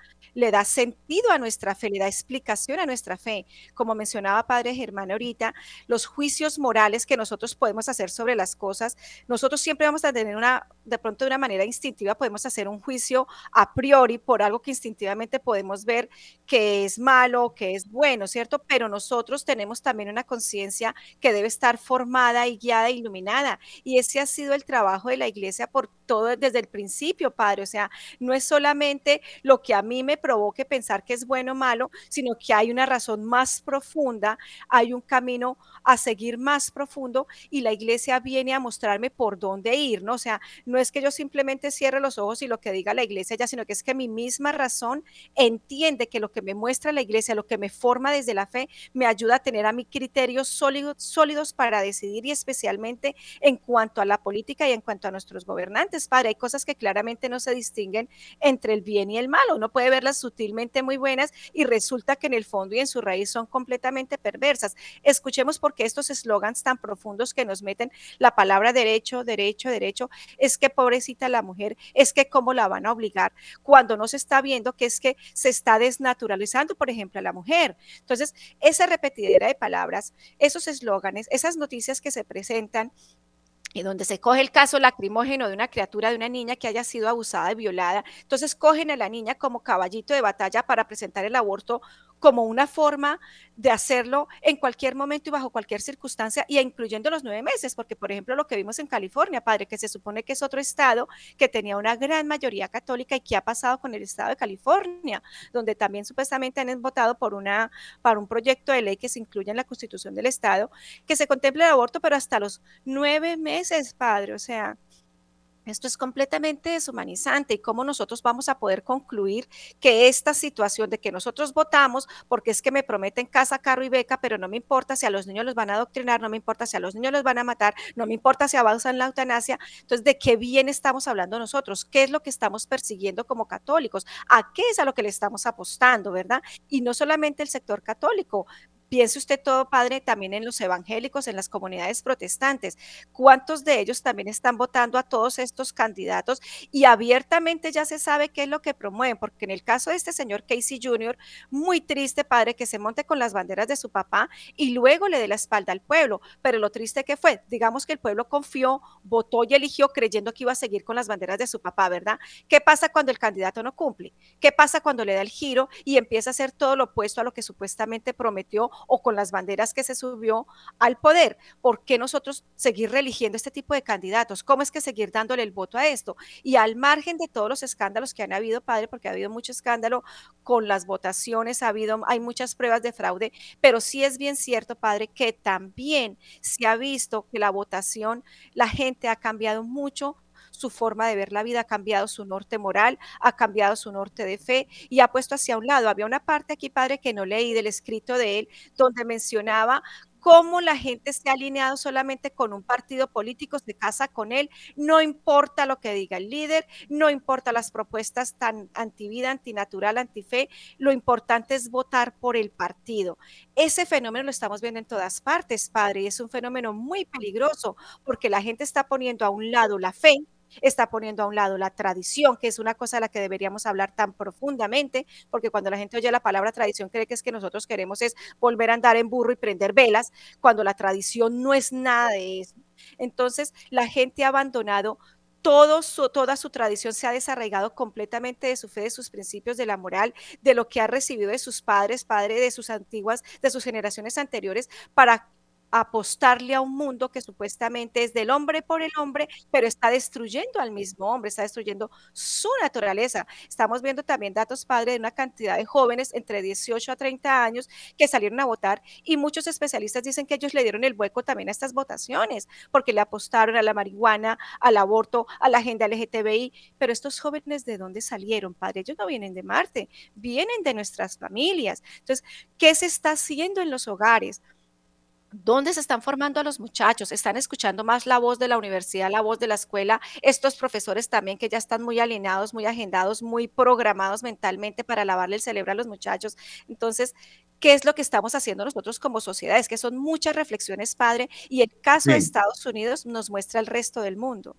le da sentido a nuestra fe, le da explicación a nuestra fe. Como mencionaba padre Germán ahorita, los juicios morales que nosotros podemos hacer sobre las cosas, nosotros siempre vamos a tener de pronto de una manera instintiva, podemos hacer un juicio a priori por algo que instintivamente podemos ver que es malo, que es bueno, ¿cierto? Pero nosotros tenemos también una conciencia que debe estar formada y guiada e iluminada. Y ese ha sido el trabajo de la iglesia por todo desde el principio, padre. O sea, no es solamente lo que a mí me provoque pensar que es bueno o malo, sino que hay una razón más profunda, hay un camino a seguir más profundo y la iglesia viene a mostrarme por dónde ir, ¿no? O sea, no es que yo simplemente cierre los ojos y lo que diga la iglesia ya, sino que es que mi misma razón entiende que lo que me muestra la iglesia, lo que me forma desde la fe, me ayuda a tener a mi criterios sólidos para decidir y especialmente en cuanto a la política y en cuanto a nuestros gobernantes, padre. Hay cosas que claramente no se distinguen entre el bien y el mal. Uno puede verlas sutilmente muy buenas y resulta que en el fondo y en su raíz son completamente perversas. Escuchemos por qué estos eslogans tan profundos que nos meten la palabra derecho, derecho, derecho, es que pobrecita la mujer, es que cómo la van a obligar, cuando no se está viendo que es que se está desnaturalizando, por ejemplo, a la mujer. Entonces, esa repetidera de palabras, esos eslóganes, esas noticias que se presentan, y donde se coge el caso lacrimógeno de una criatura, de una niña que haya sido abusada y violada. Entonces cogen a la niña como caballito de batalla para presentar el aborto como una forma de hacerlo en cualquier momento y bajo cualquier circunstancia, y incluyendo los 9 meses, porque por ejemplo lo que vimos en California, padre, que se supone que es otro estado que tenía una gran mayoría católica, y qué ha pasado con el estado de California, donde también supuestamente han votado para un proyecto de ley que se incluya en la constitución del estado, que se contemple el aborto, pero hasta los 9 meses, padre. O sea, esto es completamente deshumanizante. ¿Y cómo nosotros vamos a poder concluir que esta situación de que nosotros votamos porque es que me prometen casa, carro y beca, pero no me importa si a los niños los van a adoctrinar, no me importa si a los niños los van a matar, no me importa si avanzan la eutanasia? Entonces, ¿de qué bien estamos hablando nosotros? ¿Qué es lo que estamos persiguiendo como católicos? ¿A qué es a lo que le estamos apostando, verdad? Y no solamente el sector católico. Piense usted todo, padre, también en los evangélicos, en las comunidades protestantes. ¿Cuántos de ellos también están votando a todos estos candidatos? Y abiertamente ya se sabe qué es lo que promueven, porque en el caso de este señor Casey Jr., muy triste, padre, que se monte con las banderas de su papá y luego le dé la espalda al pueblo. Pero lo triste que fue, digamos que el pueblo confió, votó y eligió creyendo que iba a seguir con las banderas de su papá, ¿verdad? ¿Qué pasa cuando el candidato no cumple? ¿Qué pasa cuando le da el giro y empieza a hacer todo lo opuesto a lo que supuestamente prometió, o con las banderas que se subió al poder? ¿Por qué nosotros seguir religiendo este tipo de candidatos? ¿Cómo es que seguir dándole el voto a esto? Y al margen de todos los escándalos que han habido, padre, porque ha habido mucho escándalo con las votaciones, hay muchas pruebas de fraude, pero sí es bien cierto, padre, que también se ha visto que la votación, la gente ha cambiado mucho su forma de ver la vida, ha cambiado su norte moral, ha cambiado su norte de fe y ha puesto hacia un lado. Había una parte aquí, padre, que no leí del escrito de él, donde mencionaba cómo la gente se ha alineado solamente con un partido político, se casa con él, no importa lo que diga el líder, no importa las propuestas tan antivida, antinatural, antife, lo importante es votar por el partido. Ese fenómeno lo estamos viendo en todas partes, padre, y es un fenómeno muy peligroso porque la gente está poniendo a un lado la fe está poniendo a un lado la tradición, que es una cosa a la que deberíamos hablar tan profundamente, porque cuando la gente oye la palabra tradición cree que es que nosotros queremos es volver a andar en burro y prender velas, cuando la tradición no es nada de eso. Entonces, la gente ha abandonado toda su tradición, se ha desarraigado completamente de su fe, de sus principios, de la moral, de lo que ha recibido de sus padres, de sus antiguas, de sus generaciones anteriores, para apostarle a un mundo que supuestamente es del hombre por el hombre, pero está destruyendo al mismo hombre, está destruyendo su naturaleza. Estamos viendo también datos, padre, de una cantidad de jóvenes entre 18 a 30 años que salieron a votar, y muchos especialistas dicen que ellos le dieron el hueco también a estas votaciones, porque le apostaron a la marihuana, al aborto, a la agenda LGTBI, pero estos jóvenes, ¿de dónde salieron, padre? Ellos no vienen de Marte, vienen de nuestras familias. Entonces, ¿qué se está haciendo en los hogares? ¿Dónde se están formando a los muchachos? ¿Están escuchando más la voz de la universidad, la voz de la escuela? Estos profesores también que ya están muy alineados, muy agendados, muy programados mentalmente para lavarle el cerebro a los muchachos. Entonces, ¿qué es lo que estamos haciendo nosotros como sociedad? Es que son muchas reflexiones, padre, y el caso de Sí. Estados Unidos nos muestra el resto del mundo.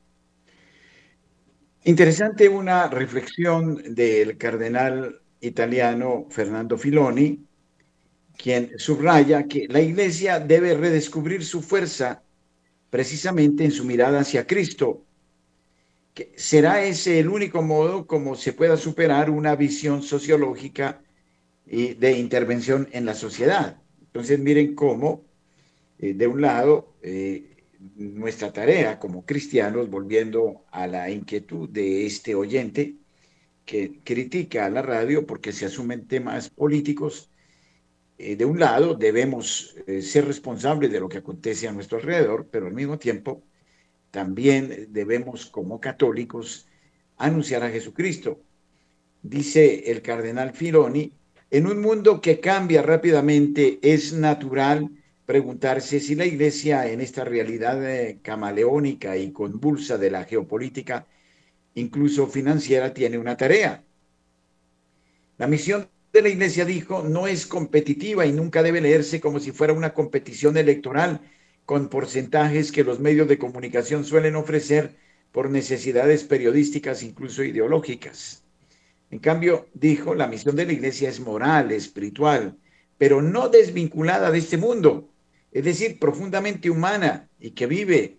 Interesante una reflexión del cardenal italiano Fernando Filoni, quien subraya que la Iglesia debe redescubrir su fuerza precisamente en su mirada hacia Cristo. Que ¿será ese el único modo como se pueda superar una visión sociológica y de intervención en la sociedad? Entonces miren cómo, de un lado, nuestra tarea como cristianos, volviendo a la inquietud de este oyente que critica a la radio porque se asumen temas políticos, de un lado debemos ser responsables de lo que acontece a nuestro alrededor, pero al mismo tiempo también debemos como católicos anunciar a Jesucristo. Dice el cardenal Filoni, en un mundo que cambia rápidamente es natural preguntarse si la Iglesia en esta realidad camaleónica y convulsa de la geopolítica, incluso financiera, tiene una tarea. La misión de la Iglesia, dijo, no es competitiva y nunca debe leerse como si fuera una competición electoral con porcentajes que los medios de comunicación suelen ofrecer por necesidades periodísticas, incluso ideológicas. En cambio, dijo, la misión de la Iglesia es moral, espiritual, pero no desvinculada de este mundo, es decir, profundamente humana y que vive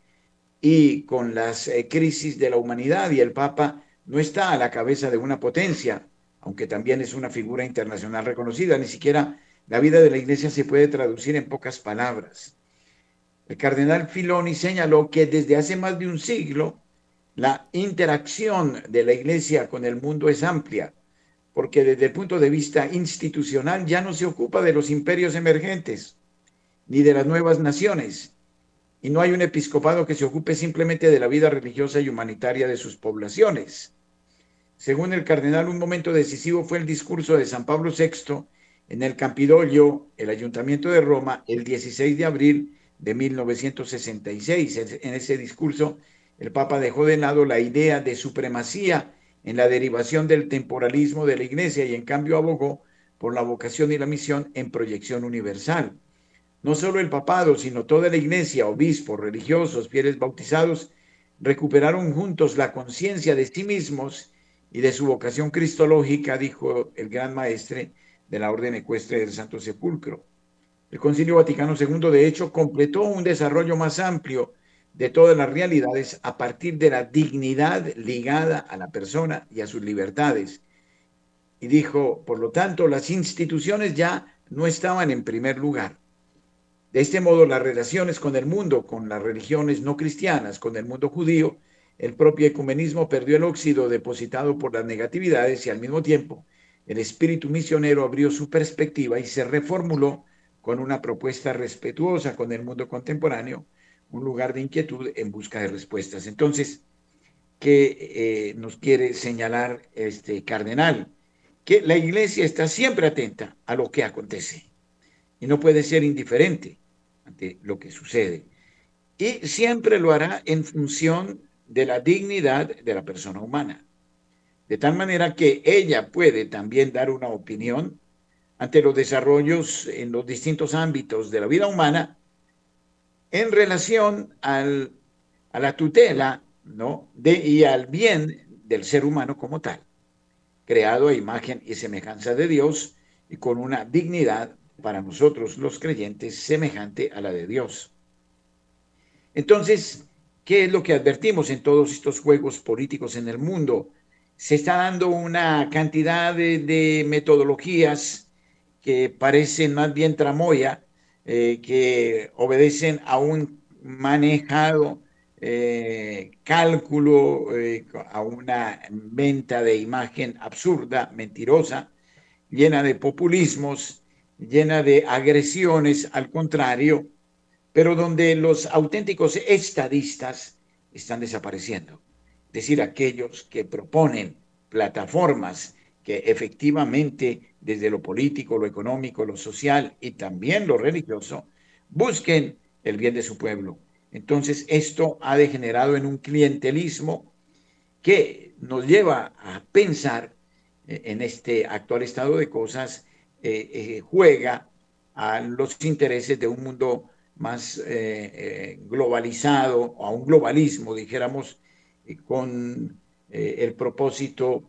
y con las crisis de la humanidad, y el Papa no está a la cabeza de una potencia, aunque también es una figura internacional reconocida. Ni siquiera la vida de la Iglesia se puede traducir en pocas palabras. El cardenal Filoni señaló que desde hace más de un siglo la interacción de la Iglesia con el mundo es amplia, porque desde el punto de vista institucional ya no se ocupa de los imperios emergentes ni de las nuevas naciones, y no hay un episcopado que se ocupe simplemente de la vida religiosa y humanitaria de sus poblaciones. Según el cardenal, un momento decisivo fue el discurso de San Pablo VI en el Campidoglio, el Ayuntamiento de Roma, el 16 de abril de 1966. En ese discurso, el Papa dejó de lado la idea de supremacía en la derivación del temporalismo de la Iglesia y en cambio abogó por la vocación y la misión en proyección universal. No solo el papado, sino toda la Iglesia, obispos, religiosos, fieles bautizados, recuperaron juntos la conciencia de sí mismos y de su vocación cristológica, dijo el gran maestre de la Orden Ecuestre del Santo Sepulcro. El Concilio Vaticano II, de hecho, completó un desarrollo más amplio de todas las realidades a partir de la dignidad ligada a la persona y a sus libertades. Y dijo, por lo tanto, las instituciones ya no estaban en primer lugar. De este modo, las relaciones con el mundo, con las religiones no cristianas, con el mundo judío, el propio ecumenismo perdió el óxido depositado por las negatividades y al mismo tiempo el espíritu misionero abrió su perspectiva y se reformuló con una propuesta respetuosa con el mundo contemporáneo, un lugar de inquietud en busca de respuestas. Entonces, ¿qué nos quiere señalar este cardenal? Que la Iglesia está siempre atenta a lo que acontece y no puede ser indiferente ante lo que sucede. Y siempre lo hará en función de la dignidad de la persona humana. De tal manera que ella puede también dar una opinión ante los desarrollos en los distintos ámbitos de la vida humana en relación a la tutela ¿no? Y al bien del ser humano como tal, creado a imagen y semejanza de Dios y con una dignidad para nosotros los creyentes semejante a la de Dios. Entonces, ¿qué es lo que advertimos en todos estos juegos políticos en el mundo? Se está dando una cantidad de metodologías que parecen más bien tramoya, que obedecen a un manejado cálculo, a una venta de imagen absurda, mentirosa, llena de populismos, llena de agresiones al contrario, pero donde los auténticos estadistas están desapareciendo. Es decir, aquellos que proponen plataformas que efectivamente desde lo político, lo económico, lo social y también lo religioso busquen el bien de su pueblo. Entonces, esto ha degenerado en un clientelismo que nos lleva a pensar en este actual estado de cosas, juega a los intereses de un mundo más globalizado, a un globalismo, dijéramos, con el propósito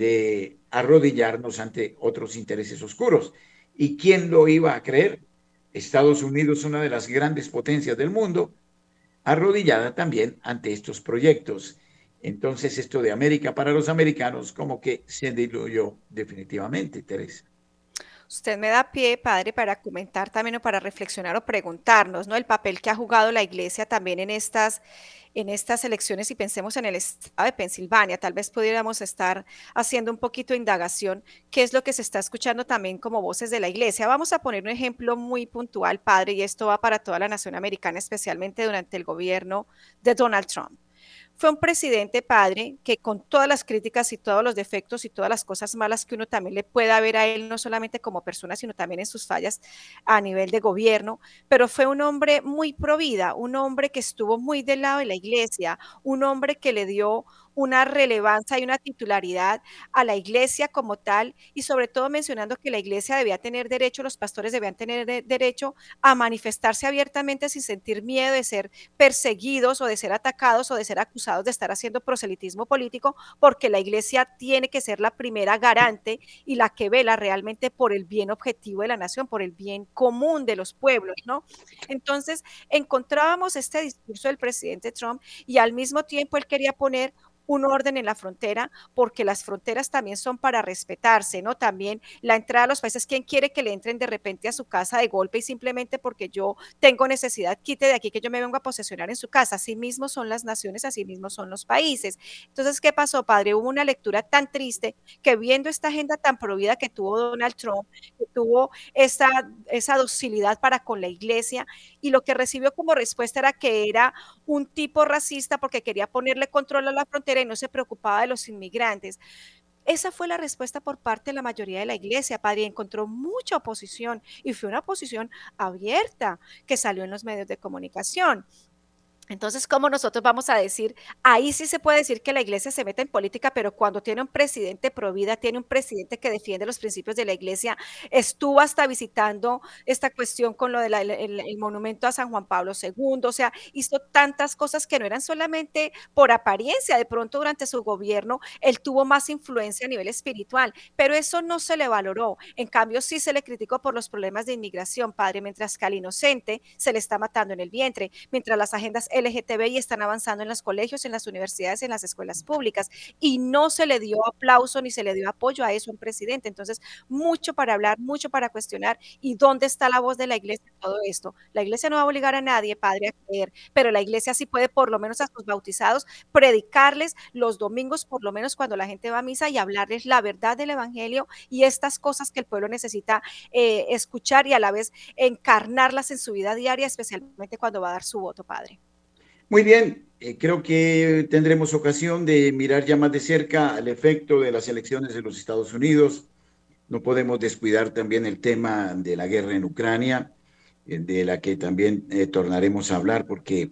de arrodillarnos ante otros intereses oscuros. ¿Y quién lo iba a creer? Estados Unidos, una de las grandes potencias del mundo, arrodillada también ante estos proyectos. Entonces, esto de América para los americanos como que se diluyó definitivamente, Teresa. Usted me da pie, padre, para comentar también o para reflexionar o preguntarnos, ¿no? El papel que ha jugado la iglesia también en estas elecciones, y pensemos en el estado de Pensilvania, tal vez pudiéramos estar haciendo un poquito de indagación, qué es lo que se está escuchando también como voces de la iglesia. Vamos a poner un ejemplo muy puntual, padre, y esto va para toda la nación americana, especialmente durante el gobierno de Donald Trump. Fue un presidente, padre, que con todas las críticas y todos los defectos y todas las cosas malas que uno también le pueda ver a él, no solamente como persona, sino también en sus fallas a nivel de gobierno, pero fue un hombre muy pro vida, un hombre que estuvo muy del lado de la iglesia, un hombre que le dio una relevancia y una titularidad a la iglesia como tal, y sobre todo mencionando que la iglesia debía tener derecho, los pastores debían tener derecho a manifestarse abiertamente sin sentir miedo de ser perseguidos o de ser atacados o de ser acusados de estar haciendo proselitismo político, porque la iglesia tiene que ser la primera garante y la que vela realmente por el bien objetivo de la nación, por el bien común de los pueblos, ¿no? Entonces, encontrábamos este discurso del presidente Trump y al mismo tiempo él quería poner un orden en la frontera, porque las fronteras también son para respetarse, ¿no? También la entrada a los países, ¿quién quiere que le entren de repente a su casa de golpe y simplemente porque yo tengo necesidad, quite de aquí que yo me vengo a posesionar en su casa? Así mismo son las naciones, así mismo son los países. Entonces, ¿qué pasó, padre? Hubo una lectura tan triste que viendo esta agenda tan provida que tuvo Donald Trump, que tuvo esa docilidad para con la iglesia, y lo que recibió como respuesta era que era un tipo racista porque quería ponerle control a la frontera y no se preocupaba de los inmigrantes. Esa fue la respuesta por parte de la mayoría de la iglesia, padre, y encontró mucha oposición, y fue una oposición abierta que salió en los medios de comunicación. Entonces, ¿cómo nosotros vamos a decir? Ahí sí se puede decir que la iglesia se mete en política, pero cuando tiene un presidente pro vida, tiene un presidente que defiende los principios de la iglesia, estuvo hasta visitando esta cuestión con lo del el monumento a San Juan Pablo II, o sea, hizo tantas cosas que no eran solamente por apariencia, de pronto durante su gobierno él tuvo más influencia a nivel espiritual, pero eso no se le valoró. En cambio, sí se le criticó por los problemas de inmigración, padre, mientras que al inocente se le está matando en el vientre, mientras las agendas LGTBI están avanzando en los colegios, en las universidades, en las escuelas públicas, y no se le dio aplauso ni se le dio apoyo a eso a un presidente. Entonces, mucho para hablar, mucho para cuestionar. ¿Y dónde está la voz de la iglesia en todo esto? La iglesia no va a obligar a nadie, padre, a creer, pero la iglesia sí puede, por lo menos a sus bautizados, predicarles los domingos, por lo menos cuando la gente va a misa, y hablarles la verdad del evangelio y estas cosas que el pueblo necesita escuchar, y a la vez encarnarlas en su vida diaria, especialmente cuando va a dar su voto, padre. Muy bien, creo que tendremos ocasión de mirar ya más de cerca el efecto de las elecciones de los Estados Unidos. No podemos descuidar también el tema de la guerra en Ucrania, de la que también tornaremos a hablar, porque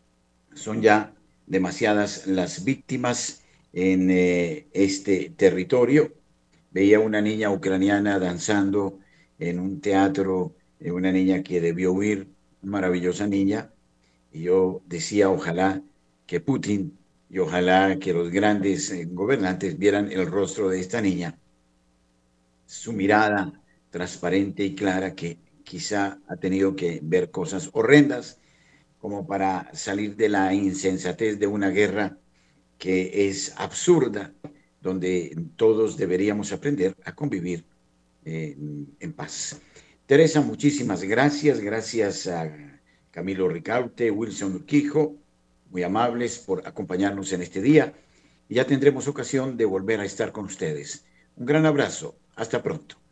son ya demasiadas las víctimas en este territorio. Veía una niña ucraniana danzando en un teatro, una niña que debió huir, una maravillosa niña. Y yo decía, ojalá que Putin Y ojalá que los grandes gobernantes vieran el rostro de esta niña, su mirada transparente y clara, que quizá ha tenido que ver cosas horrendas como para salir de la insensatez de una guerra que es absurda, donde todos deberíamos aprender a convivir en paz. Teresa, muchísimas gracias. Gracias a Camilo Ricaurte, Wilson Urquijo, muy amables por acompañarnos en este día. Y ya tendremos ocasión de volver a estar con ustedes. Un gran abrazo. Hasta pronto.